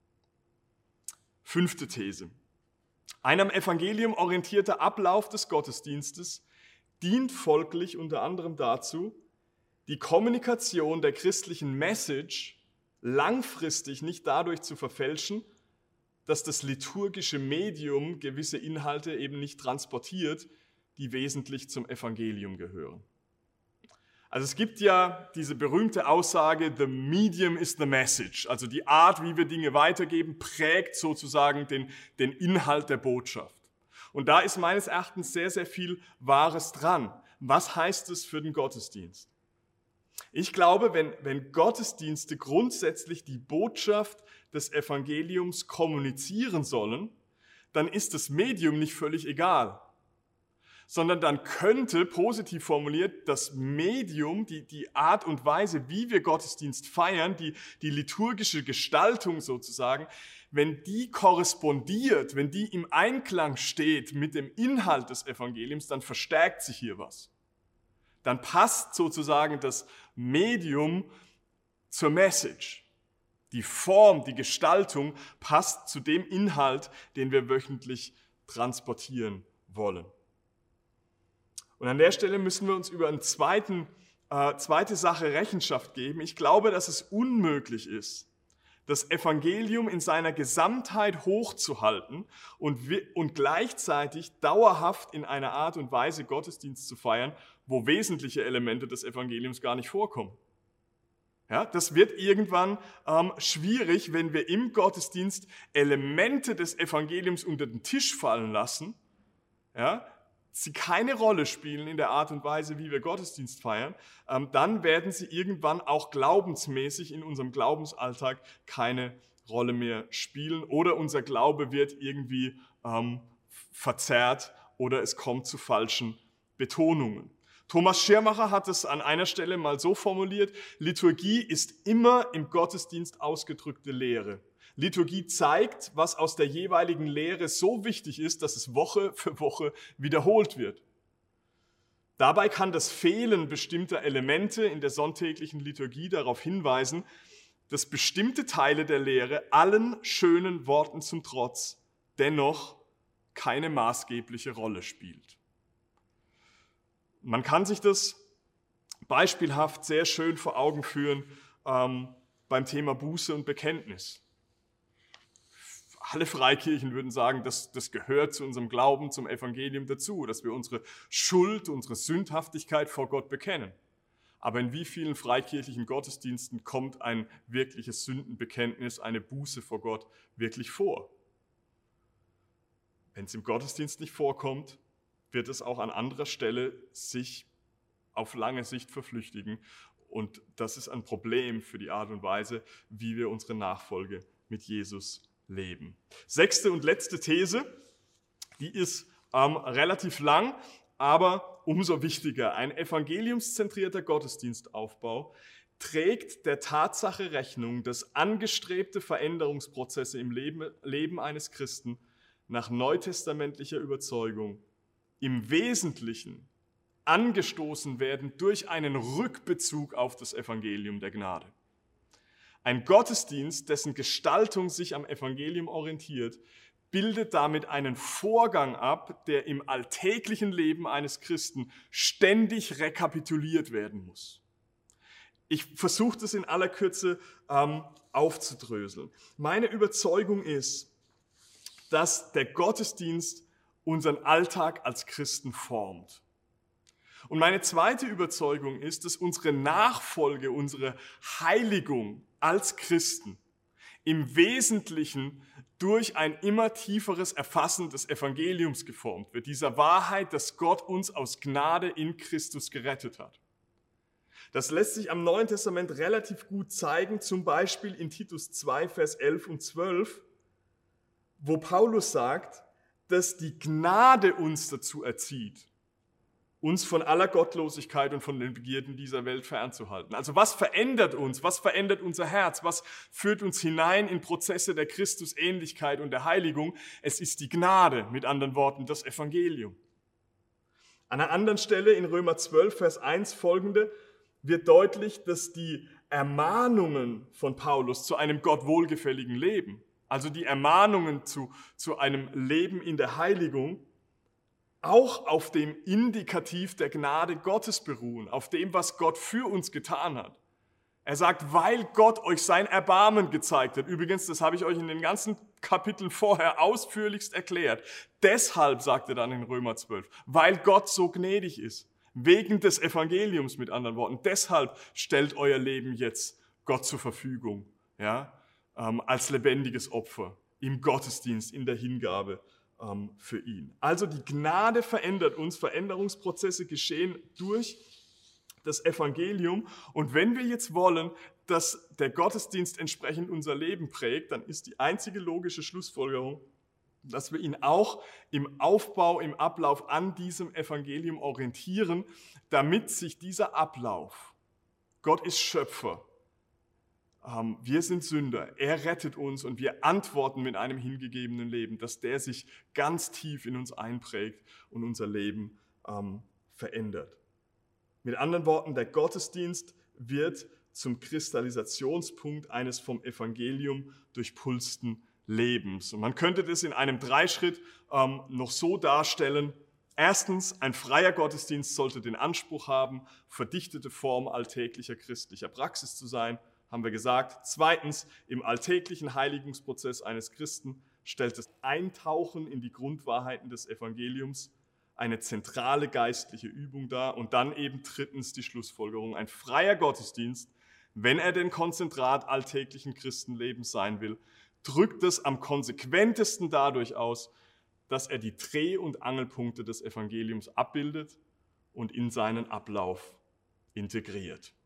Fünfte These. Ein am Evangelium orientierter Ablauf des Gottesdienstes dient folglich unter anderem dazu, die Kommunikation der christlichen Message langfristig nicht dadurch zu verfälschen, dass das liturgische Medium gewisse Inhalte eben nicht transportiert, die wesentlich zum Evangelium gehören. Also es gibt ja diese berühmte Aussage, the medium is the message. Also die Art, wie wir Dinge weitergeben, prägt sozusagen den, den Inhalt der Botschaft. Und da ist meines Erachtens sehr, sehr viel Wahres dran. Was heißt es für den Gottesdienst? Ich glaube, wenn, wenn Gottesdienste grundsätzlich die Botschaft des Evangeliums kommunizieren sollen, dann ist das Medium nicht völlig egal. Sondern dann könnte, positiv formuliert, das Medium, die, die Art und Weise, wie wir Gottesdienst feiern, die, die liturgische Gestaltung sozusagen, wenn die korrespondiert, wenn die im Einklang steht mit dem Inhalt des Evangeliums, dann verstärkt sich hier was. Dann passt sozusagen das Medium zur Message. Die Form, die Gestaltung passt zu dem Inhalt, den wir wöchentlich transportieren wollen. Und an der Stelle müssen wir uns über eine zweiten, äh, zweite Sache Rechenschaft geben. Ich glaube, dass es unmöglich ist, das Evangelium in seiner Gesamtheit hochzuhalten und, und gleichzeitig dauerhaft in einer Art und Weise Gottesdienst zu feiern, wo wesentliche Elemente des Evangeliums gar nicht vorkommen. Ja, das wird irgendwann ähm, schwierig, wenn wir im Gottesdienst Elemente des Evangeliums unter den Tisch fallen lassen, ja, sie keine Rolle spielen in der Art und Weise, wie wir Gottesdienst feiern, ähm, dann werden sie irgendwann auch glaubensmäßig in unserem Glaubensalltag keine Rolle mehr spielen oder unser Glaube wird irgendwie ähm, verzerrt oder es kommt zu falschen Betonungen. Thomas Schirmacher hat es an einer Stelle mal so formuliert, Liturgie ist immer im Gottesdienst ausgedrückte Lehre. Liturgie zeigt, was aus der jeweiligen Lehre so wichtig ist, dass es Woche für Woche wiederholt wird. Dabei kann das Fehlen bestimmter Elemente in der sonntäglichen Liturgie darauf hinweisen, dass bestimmte Teile der Lehre allen schönen Worten zum Trotz dennoch keine maßgebliche Rolle spielt. Man kann sich das beispielhaft sehr schön vor Augen führen ähm, beim Thema Buße und Bekenntnis. Alle Freikirchen würden sagen, das, das gehört zu unserem Glauben, zum Evangelium dazu, dass wir unsere Schuld, unsere Sündhaftigkeit vor Gott bekennen. Aber in wie vielen freikirchlichen Gottesdiensten kommt ein wirkliches Sündenbekenntnis, eine Buße vor Gott wirklich vor? Wenn es im Gottesdienst nicht vorkommt, wird es auch an anderer Stelle sich auf lange Sicht verflüchtigen. Und das ist ein Problem für die Art und Weise, wie wir unsere Nachfolge mit Jesus leben. Sechste und letzte These, die ist ähm, relativ lang, aber umso wichtiger. Ein evangeliumszentrierter Gottesdienstaufbau trägt der Tatsache Rechnung, dass angestrebte Veränderungsprozesse im Leben, Leben eines Christen nach neutestamentlicher Überzeugung im Wesentlichen angestoßen werden durch einen Rückbezug auf das Evangelium der Gnade. Ein Gottesdienst, dessen Gestaltung sich am Evangelium orientiert, bildet damit einen Vorgang ab, der im alltäglichen Leben eines Christen ständig rekapituliert werden muss. Ich versuche das in aller Kürze ähm, aufzudröseln. Meine Überzeugung ist, dass der Gottesdienst unseren Alltag als Christen formt. Und meine zweite Überzeugung ist, dass unsere Nachfolge, unsere Heiligung als Christen im Wesentlichen durch ein immer tieferes Erfassen des Evangeliums geformt wird, dieser Wahrheit, dass Gott uns aus Gnade in Christus gerettet hat. Das lässt sich am Neuen Testament relativ gut zeigen, zum Beispiel in Titus zwei, Vers elf und zwölf, wo Paulus sagt, dass die Gnade uns dazu erzieht, uns von aller Gottlosigkeit und von den Begierden dieser Welt fernzuhalten. Also was verändert uns? Was verändert unser Herz? Was führt uns hinein in Prozesse der Christusähnlichkeit und der Heiligung? Es ist die Gnade, mit anderen Worten, das Evangelium. An einer anderen Stelle in Römer zwölf, Vers eins folgende wird deutlich, dass die Ermahnungen von Paulus zu einem Gott wohlgefälligen Leben, also die Ermahnungen zu, zu einem Leben in der Heiligung, auch auf dem Indikativ der Gnade Gottes beruhen, auf dem, was Gott für uns getan hat. Er sagt, weil Gott euch sein Erbarmen gezeigt hat. Übrigens, das habe ich euch in den ganzen Kapiteln vorher ausführlichst erklärt. Deshalb, sagt er dann in Römer zwölf, weil Gott so gnädig ist. Wegen des Evangeliums, mit anderen Worten. Deshalb stellt euer Leben jetzt Gott zur Verfügung, ja, ähm, als lebendiges Opfer, im Gottesdienst, in der Hingabe ähm, für ihn. Also die Gnade verändert uns, Veränderungsprozesse geschehen durch das Evangelium. Und wenn wir jetzt wollen, dass der Gottesdienst entsprechend unser Leben prägt, dann ist die einzige logische Schlussfolgerung, dass wir ihn auch im Aufbau, im Ablauf an diesem Evangelium orientieren, damit sich dieser Ablauf, Gott ist Schöpfer, wir sind Sünder, er rettet uns und wir antworten mit einem hingegebenen Leben, dass der sich ganz tief in uns einprägt und unser Leben ähm, verändert. Mit anderen Worten, der Gottesdienst wird zum Kristallisationspunkt eines vom Evangelium durchpulsten Lebens. Und man könnte das in einem Dreischritt ähm, noch so darstellen. Erstens, ein freier Gottesdienst sollte den Anspruch haben, verdichtete Form alltäglicher christlicher Praxis zu sein, haben wir gesagt. Zweitens, im alltäglichen Heiligungsprozess eines Christen stellt das Eintauchen in die Grundwahrheiten des Evangeliums eine zentrale geistliche Übung dar. Und dann eben drittens die Schlussfolgerung, ein freier Gottesdienst, wenn er denn Konzentrat alltäglichen Christenlebens sein will, drückt es am konsequentesten dadurch aus, dass er die Dreh- und Angelpunkte des Evangeliums abbildet und in seinen Ablauf integriert.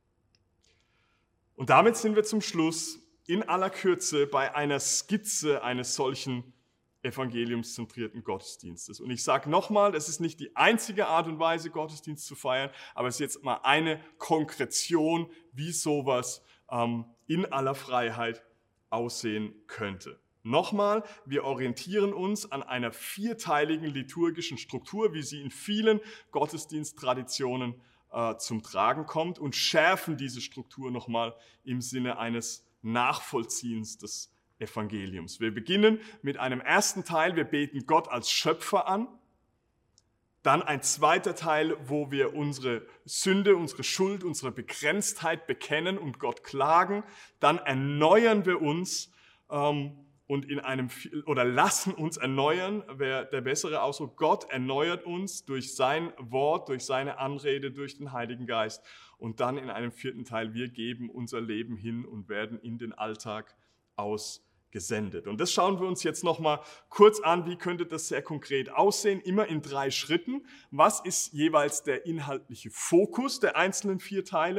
Und damit sind wir zum Schluss in aller Kürze bei einer Skizze eines solchen evangeliumszentrierten Gottesdienstes. Und ich sage nochmal, das ist nicht die einzige Art und Weise, Gottesdienst zu feiern, aber es ist jetzt mal eine Konkretion, wie sowas ähm, in aller Freiheit aussehen könnte. Nochmal, wir orientieren uns an einer vierteiligen liturgischen Struktur, wie sie in vielen Gottesdiensttraditionen äh, zum Tragen kommt und schärfen diese Struktur nochmal im Sinne eines Nachvollziehens des Evangeliums. Wir beginnen mit einem ersten Teil, wir beten Gott als Schöpfer an. Dann ein zweiter Teil, wo wir unsere Sünde, unsere Schuld, unsere Begrenztheit bekennen und Gott klagen. Dann erneuern wir uns ähm, und in einem oder lassen uns erneuern, wäre der bessere Ausdruck. Gott erneuert uns durch sein Wort, durch seine Anrede, durch den Heiligen Geist. Und dann in einem vierten Teil, wir geben unser Leben hin und werden in den Alltag ausgesendet. Und das schauen wir uns jetzt nochmal kurz an, wie könnte das sehr konkret aussehen, immer in drei Schritten. Was ist jeweils der inhaltliche Fokus der einzelnen vier Teile?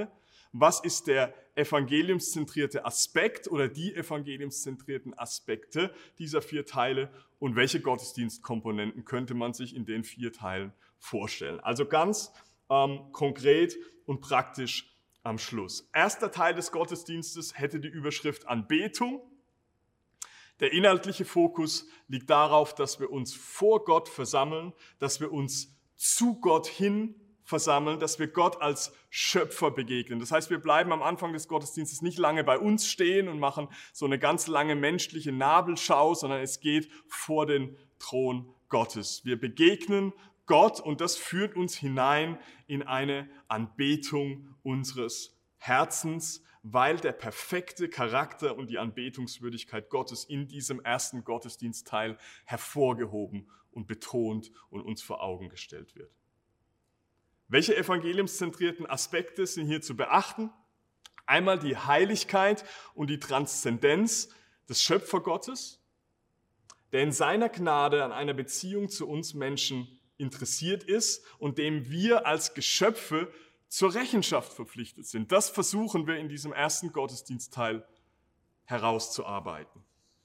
Was ist der evangeliumszentrierte Aspekt oder die evangeliumszentrierten Aspekte dieser vier Teile und welche Gottesdienstkomponenten könnte man sich in den vier Teilen vorstellen? Also ganz ähm, konkret und praktisch am Schluss. Erster Teil des Gottesdienstes hätte die Überschrift Anbetung. Der inhaltliche Fokus liegt darauf, dass wir uns vor Gott versammeln, dass wir uns zu Gott hin versammeln, dass wir Gott als Schöpfer begegnen. Das heißt, wir bleiben am Anfang des Gottesdienstes nicht lange bei uns stehen und machen so eine ganz lange menschliche Nabelschau, sondern es geht vor den Thron Gottes. Wir begegnen Gott und das führt uns hinein in eine Anbetung unseres Herzens, weil der perfekte Charakter und die Anbetungswürdigkeit Gottes in diesem ersten Gottesdienstteil hervorgehoben und betont und uns vor Augen gestellt wird. Welche evangeliumszentrierten Aspekte sind hier zu beachten? Einmal die Heiligkeit und die Transzendenz des Schöpfergottes, der in seiner Gnade an einer Beziehung zu uns Menschen interessiert ist und dem wir als Geschöpfe zur Rechenschaft verpflichtet sind. Das versuchen wir in diesem ersten Gottesdienstteil herauszuarbeiten.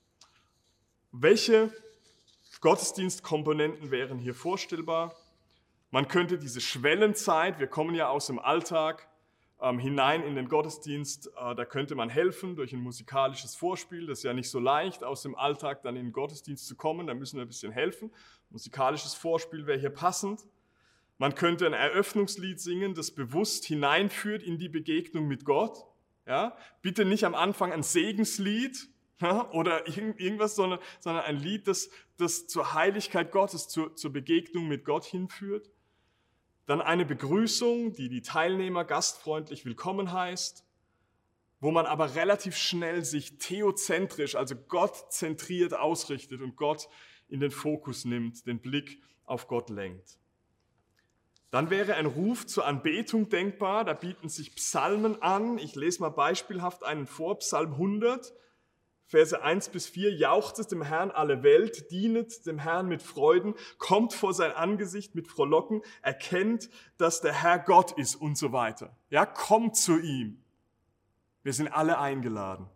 Welche Gottesdienstkomponenten wären hier vorstellbar? Man könnte diese Schwellenzeit, wir kommen ja aus dem Alltag ähm, hinein in den Gottesdienst, äh, da könnte man helfen durch ein musikalisches Vorspiel. Das ist ja nicht so leicht, aus dem Alltag dann in den Gottesdienst zu kommen, da müssen wir ein bisschen helfen. Musikalisches Vorspiel wäre hier passend. Man könnte ein Eröffnungslied singen, das bewusst hineinführt in die Begegnung mit Gott. Ja? Bitte nicht am Anfang ein Segenslied, ja, oder irgendwas, sondern, sondern ein Lied, das, das zur Heiligkeit Gottes, zur, zur Begegnung mit Gott hinführt. Dann eine Begrüßung, die die Teilnehmer gastfreundlich willkommen heißt, wo man aber relativ schnell sich theozentrisch, also gottzentriert ausrichtet und Gott in den Fokus nimmt, den Blick auf Gott lenkt. Dann wäre ein Ruf zur Anbetung denkbar, da bieten sich Psalmen an. Ich lese mal beispielhaft einen vor, Psalm hundert. Verse eins bis vier, jauchzet dem Herrn alle Welt, dienet dem Herrn mit Freuden, kommt vor sein Angesicht mit Frohlocken, erkennt, dass der Herr Gott ist und so weiter. Ja, kommt zu ihm. Wir sind alle eingeladen.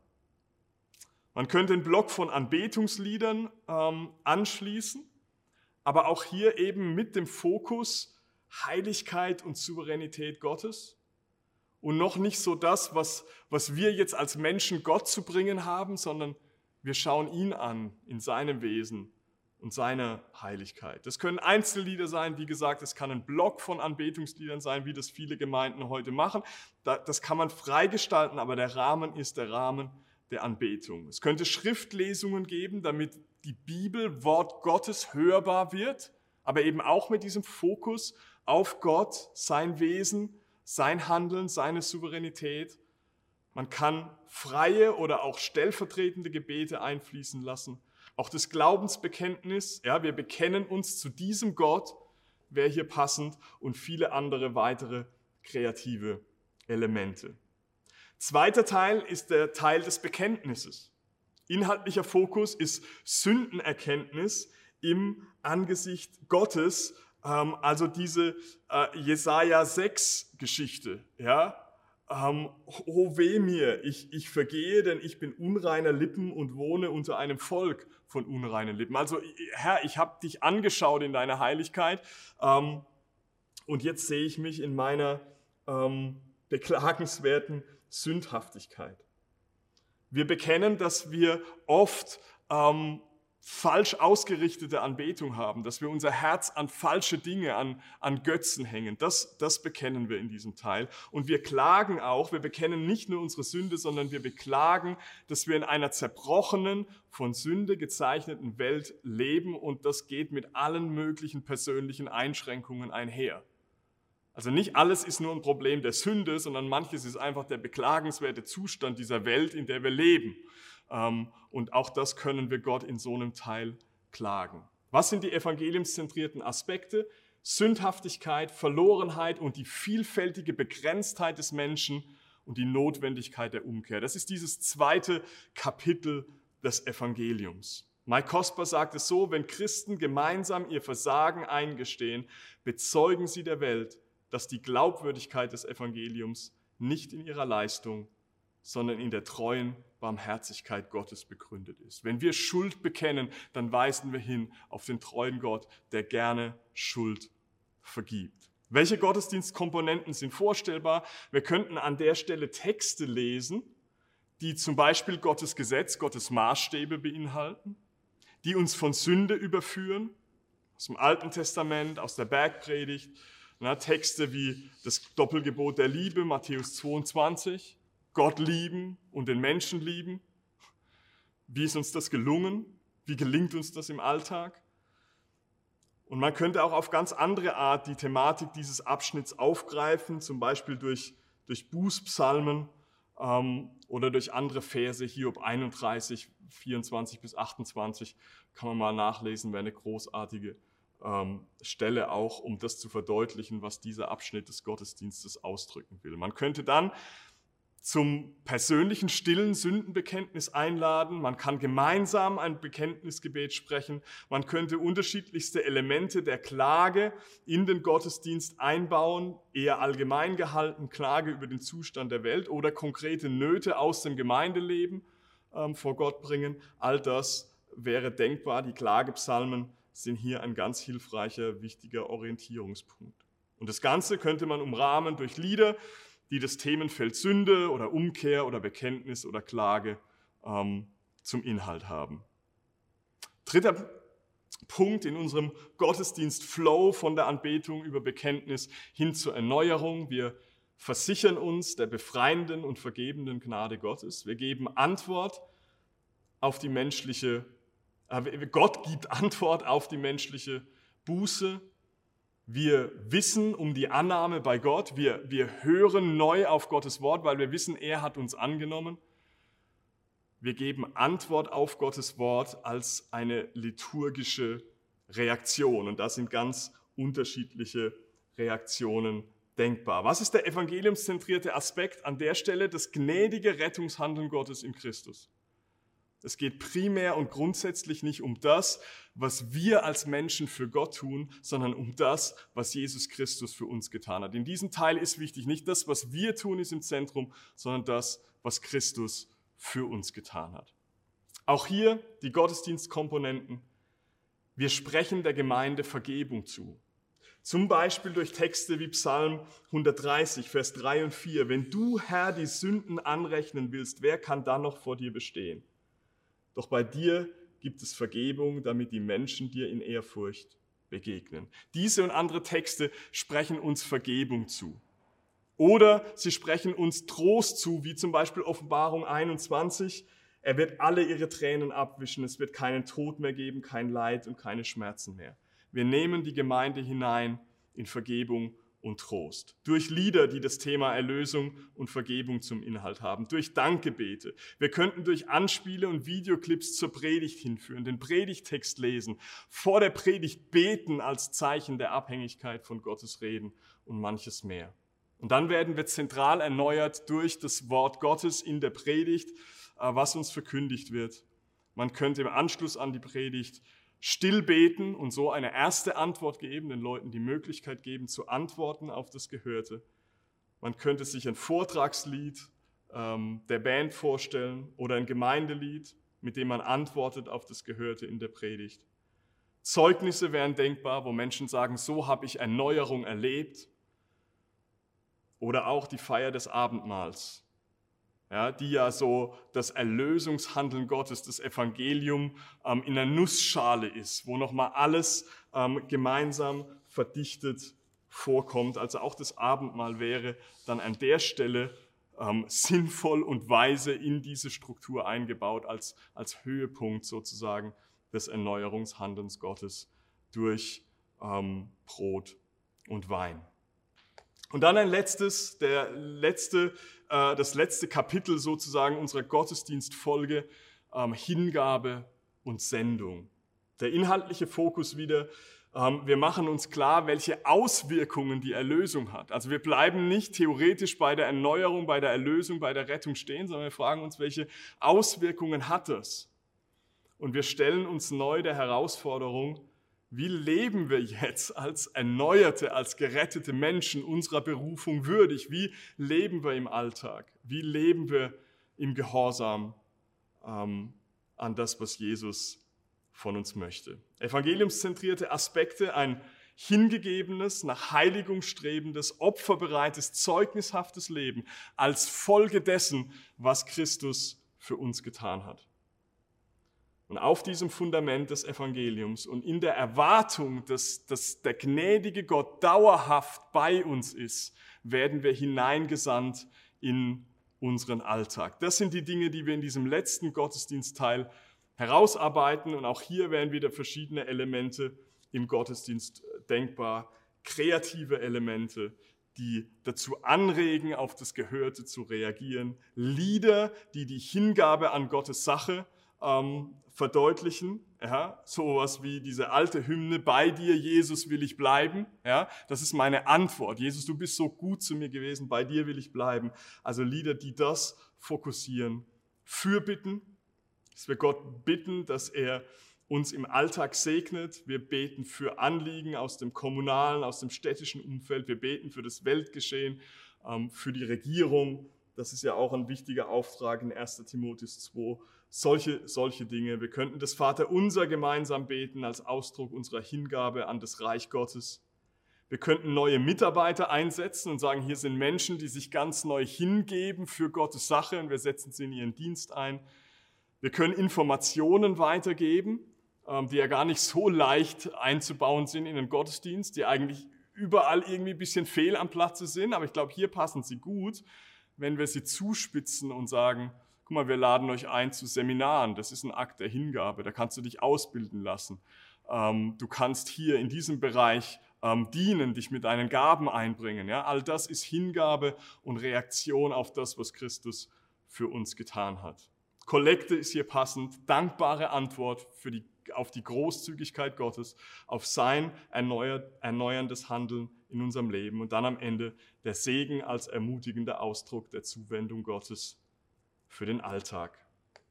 Man könnte einen Block von Anbetungsliedern ähm, anschließen, aber auch hier eben mit dem Fokus Heiligkeit und Souveränität Gottes. Und noch nicht so das, was, was wir jetzt als Menschen Gott zu bringen haben, sondern wir schauen ihn an in seinem Wesen und seiner Heiligkeit. Das können Einzellieder sein, wie gesagt, es kann ein Block von Anbetungsliedern sein, wie das viele Gemeinden heute machen. Das kann man freigestalten, aber der Rahmen ist der Rahmen der Anbetung. Es könnte Schriftlesungen geben, damit die Bibel, Wort Gottes, hörbar wird, aber eben auch mit diesem Fokus auf Gott, sein Wesen, sein Handeln, seine Souveränität. Man kann freie oder auch stellvertretende Gebete einfließen lassen. Auch das Glaubensbekenntnis, ja, wir bekennen uns zu diesem Gott, wäre hier passend, und viele andere weitere kreative Elemente. Zweiter Teil ist der Teil des Bekenntnisses. Inhaltlicher Fokus ist Sündenerkenntnis im Angesicht Gottes, also diese äh, Jesaja sechs Geschichte, ja, ähm, oh weh mir, ich, ich vergehe, denn ich bin unreiner Lippen und wohne unter einem Volk von unreinen Lippen. Also Herr, ich habe dich angeschaut in deiner Heiligkeit ähm, und jetzt sehe ich mich in meiner ähm, beklagenswerten Sündhaftigkeit. Wir bekennen, dass wir oft ähm, falsch ausgerichtete Anbetung haben, dass wir unser Herz an falsche Dinge, an, an Götzen hängen. Das, das bekennen wir in diesem Teil. Und wir klagen auch, wir bekennen nicht nur unsere Sünde, sondern wir beklagen, dass wir in einer zerbrochenen, von Sünde gezeichneten Welt leben, und das geht mit allen möglichen persönlichen Einschränkungen einher. Also nicht alles ist nur ein Problem der Sünde, sondern manches ist einfach der beklagenswerte Zustand dieser Welt, in der wir leben. Und auch das können wir Gott in so einem Teil klagen. Was sind die evangeliumszentrierten Aspekte? Sündhaftigkeit, Verlorenheit und die vielfältige Begrenztheit des Menschen und die Notwendigkeit der Umkehr. Das ist dieses zweite Kapitel des Evangeliums. Mike Cosper sagt es so: Wenn Christen gemeinsam ihr Versagen eingestehen, bezeugen sie der Welt, dass die Glaubwürdigkeit des Evangeliums nicht in ihrer Leistung, sondern in der treuen Barmherzigkeit Gottes begründet ist. Wenn wir Schuld bekennen, dann weisen wir hin auf den treuen Gott, der gerne Schuld vergibt. Welche Gottesdienstkomponenten sind vorstellbar? Wir könnten an der Stelle Texte lesen, die zum Beispiel Gottes Gesetz, Gottes Maßstäbe beinhalten, die uns von Sünde überführen, aus dem Alten Testament, aus der Bergpredigt, na, Texte wie das Doppelgebot der Liebe, Matthäus zweiundzwanzig, Gott lieben und den Menschen lieben. Wie ist uns das gelungen? Wie gelingt uns das im Alltag? Und man könnte auch auf ganz andere Art die Thematik dieses Abschnitts aufgreifen, zum Beispiel durch, durch Bußpsalmen ähm, oder durch andere Verse, Hiob einunddreißig, vierundzwanzig bis achtundzwanzig, kann man mal nachlesen, wäre eine großartige ähm, Stelle auch, um das zu verdeutlichen, was dieser Abschnitt des Gottesdienstes ausdrücken will. Man könnte dann zum persönlichen stillen Sündenbekenntnis einladen. Man kann gemeinsam ein Bekenntnisgebet sprechen. Man könnte unterschiedlichste Elemente der Klage in den Gottesdienst einbauen, eher allgemein gehalten, Klage über den Zustand der Welt oder konkrete Nöte aus dem Gemeindeleben ähm, vor Gott bringen. All das wäre denkbar. Die Klagepsalmen sind hier ein ganz hilfreicher, wichtiger Orientierungspunkt. Und das Ganze könnte man umrahmen durch Lieder, die das Themenfeld Sünde oder Umkehr oder Bekenntnis oder Klage ähm, zum Inhalt haben. Dritter Punkt in unserem Gottesdienst-Flow von der Anbetung über Bekenntnis hin zur Erneuerung. Wir versichern uns der befreienden und vergebenden Gnade Gottes. Wir geben Antwort auf die menschliche, äh, Gott gibt Antwort auf die menschliche Buße. Wir wissen um die Annahme bei Gott. Wir, wir hören neu auf Gottes Wort, weil wir wissen, er hat uns angenommen. Wir geben Antwort auf Gottes Wort als eine liturgische Reaktion. Und da sind ganz unterschiedliche Reaktionen denkbar. Was ist der evangeliumszentrierte Aspekt an der Stelle? Das gnädige Rettungshandeln Gottes in Christus. Es geht primär und grundsätzlich nicht um das, was wir als Menschen für Gott tun, sondern um das, was Jesus Christus für uns getan hat. In diesem Teil ist wichtig, nicht das, was wir tun, ist im Zentrum, sondern das, was Christus für uns getan hat. Auch hier die Gottesdienstkomponenten. Wir sprechen der Gemeinde Vergebung zu. Zum Beispiel durch Texte wie Psalm hundertdreißig, Vers drei und vier. Wenn du, Herr, die Sünden anrechnen willst, wer kann dann noch vor dir bestehen? Doch bei dir gibt es Vergebung, damit die Menschen dir in Ehrfurcht begegnen. Diese und andere Texte sprechen uns Vergebung zu. Oder sie sprechen uns Trost zu, wie zum Beispiel Offenbarung einundzwanzig. Er wird alle ihre Tränen abwischen, es wird keinen Tod mehr geben, kein Leid und keine Schmerzen mehr. Wir nehmen die Gemeinde hinein in Vergebung und Trost. Durch Lieder, die das Thema Erlösung und Vergebung zum Inhalt haben. Durch Dankgebete. Wir könnten durch Anspiele und Videoclips zur Predigt hinführen, den Predigttext lesen, vor der Predigt beten als Zeichen der Abhängigkeit von Gottes Reden und manches mehr. Und dann werden wir zentral erneuert durch das Wort Gottes in der Predigt, was uns verkündigt wird. Man könnte im Anschluss an die Predigt still beten und so eine erste Antwort geben, den Leuten die Möglichkeit geben, zu antworten auf das Gehörte. Man könnte sich ein Vortragslied ähm, der Band vorstellen oder ein Gemeindelied, mit dem man antwortet auf das Gehörte in der Predigt. Zeugnisse wären denkbar, wo Menschen sagen, so habe ich Erneuerung erlebt. Oder auch die Feier des Abendmahls. Ja, die ja so das Erlösungshandeln Gottes, das Evangelium ähm, in einer Nussschale ist, wo nochmal alles ähm, gemeinsam verdichtet vorkommt. Also auch das Abendmahl wäre dann an der Stelle ähm, sinnvoll und weise in diese Struktur eingebaut, als, als Höhepunkt sozusagen des Erneuerungshandelns Gottes durch ähm, Brot und Wein. Und dann ein letztes, der letzte, äh, das letzte Kapitel sozusagen unserer Gottesdienstfolge, ähm, Hingabe und Sendung. Der inhaltliche Fokus wieder, ähm, wir machen uns klar, welche Auswirkungen die Erlösung hat. Also wir bleiben nicht theoretisch bei der Erneuerung, bei der Erlösung, bei der Rettung stehen, sondern wir fragen uns, welche Auswirkungen hat das? Und wir stellen uns neu der Herausforderung, Wie leben wir jetzt als erneuerte, als gerettete Menschen unserer Berufung würdig? Wie leben wir im Alltag? Wie leben wir im Gehorsam ähm, an das, was Jesus von uns möchte? Evangeliumszentrierte Aspekte, ein hingegebenes, nach Heiligung strebendes, opferbereites, zeugnishaftes Leben als Folge dessen, was Christus für uns getan hat. Und auf diesem Fundament des Evangeliums und in der Erwartung, dass, dass der gnädige Gott dauerhaft bei uns ist, werden wir hineingesandt in unseren Alltag. Das sind die Dinge, die wir in diesem letzten Gottesdienstteil herausarbeiten. Und auch hier werden wieder verschiedene Elemente im Gottesdienst denkbar, kreative Elemente, die dazu anregen, auf das Gehörte zu reagieren. Lieder, die die Hingabe an Gottes Sache ähm, verdeutlichen. Ja, sowas wie diese alte Hymne, bei dir, Jesus, will ich bleiben. Ja, das ist meine Antwort. Jesus, du bist so gut zu mir gewesen, bei dir will ich bleiben. Also Lieder, die das fokussieren. Fürbitten, dass wir Gott bitten, dass er uns im Alltag segnet. Wir beten für Anliegen aus dem kommunalen, aus dem städtischen Umfeld. Wir beten für das Weltgeschehen, ähm, für die Regierung. Das ist ja auch ein wichtiger Auftrag in erster Timotheus zwei. Solche, solche Dinge. Wir könnten das Vaterunser gemeinsam beten als Ausdruck unserer Hingabe an das Reich Gottes. Wir könnten neue Mitarbeiter einsetzen und sagen, hier sind Menschen, die sich ganz neu hingeben für Gottes Sache und wir setzen sie in ihren Dienst ein. Wir können Informationen weitergeben, die ja gar nicht so leicht einzubauen sind in den Gottesdienst, die eigentlich überall irgendwie ein bisschen fehl am Platze sind, aber ich glaube, hier passen sie gut, wenn wir sie zuspitzen und sagen, guck mal, wir laden euch ein zu Seminaren, das ist ein Akt der Hingabe, da kannst du dich ausbilden lassen. Du kannst hier in diesem Bereich dienen, dich mit deinen Gaben einbringen. Ja? All das ist Hingabe und Reaktion auf das, was Christus für uns getan hat. Kollekte ist hier passend, dankbare Antwort für die, auf die Großzügigkeit Gottes, auf sein erneuert, erneuerndes Handeln in unserem Leben und dann am Ende der Segen als ermutigender Ausdruck der Zuwendung Gottes für den Alltag.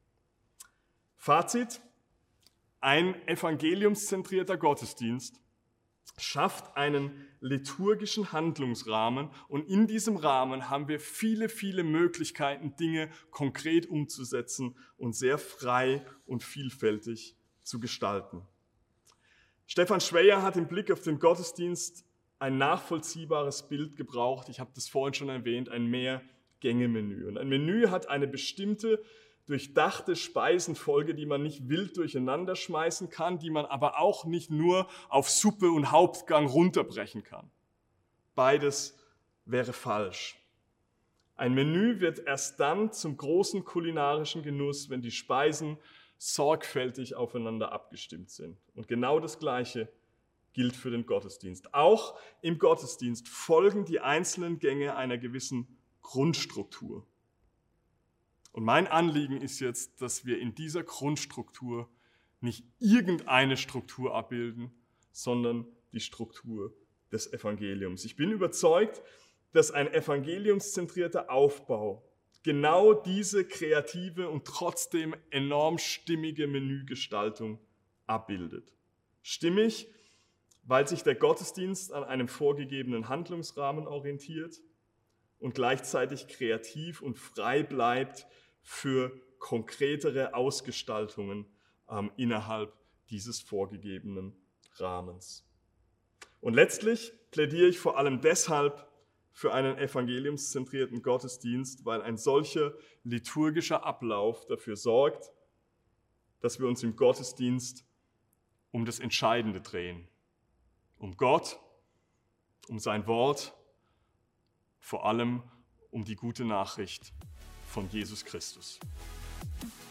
Fazit: Ein evangeliumszentrierter Gottesdienst schafft einen liturgischen Handlungsrahmen und in diesem Rahmen haben wir viele, viele Möglichkeiten, Dinge konkret umzusetzen und sehr frei und vielfältig zu gestalten. Stefan Schweyer hat im Blick auf den Gottesdienst ein nachvollziehbares Bild gebraucht. Ich habe das vorhin schon erwähnt, ein Mehrgänge-Menü. Und ein Menü hat eine bestimmte durchdachte Speisenfolge, die man nicht wild durcheinander schmeißen kann, die man aber auch nicht nur auf Suppe und Hauptgang runterbrechen kann. Beides wäre falsch. Ein Menü wird erst dann zum großen kulinarischen Genuss, wenn die Speisen sorgfältig aufeinander abgestimmt sind. Und genau das Gleiche gilt für den Gottesdienst. Auch im Gottesdienst folgen die einzelnen Gänge einer gewissen Grundstruktur. Und mein Anliegen ist jetzt, dass wir in dieser Grundstruktur nicht irgendeine Struktur abbilden, sondern die Struktur des Evangeliums. Ich bin überzeugt, dass ein evangeliumszentrierter Aufbau genau diese kreative und trotzdem enorm stimmige Menügestaltung abbildet. Stimmig, weil sich der Gottesdienst an einem vorgegebenen Handlungsrahmen orientiert und gleichzeitig kreativ und frei bleibt für konkretere Ausgestaltungen ähm, innerhalb dieses vorgegebenen Rahmens. Und letztlich plädiere ich vor allem deshalb für einen evangeliumszentrierten Gottesdienst, weil ein solcher liturgischer Ablauf dafür sorgt, dass wir uns im Gottesdienst um das Entscheidende drehen. Um Gott, um sein Wort, vor allem um die gute Nachricht von Jesus Christus.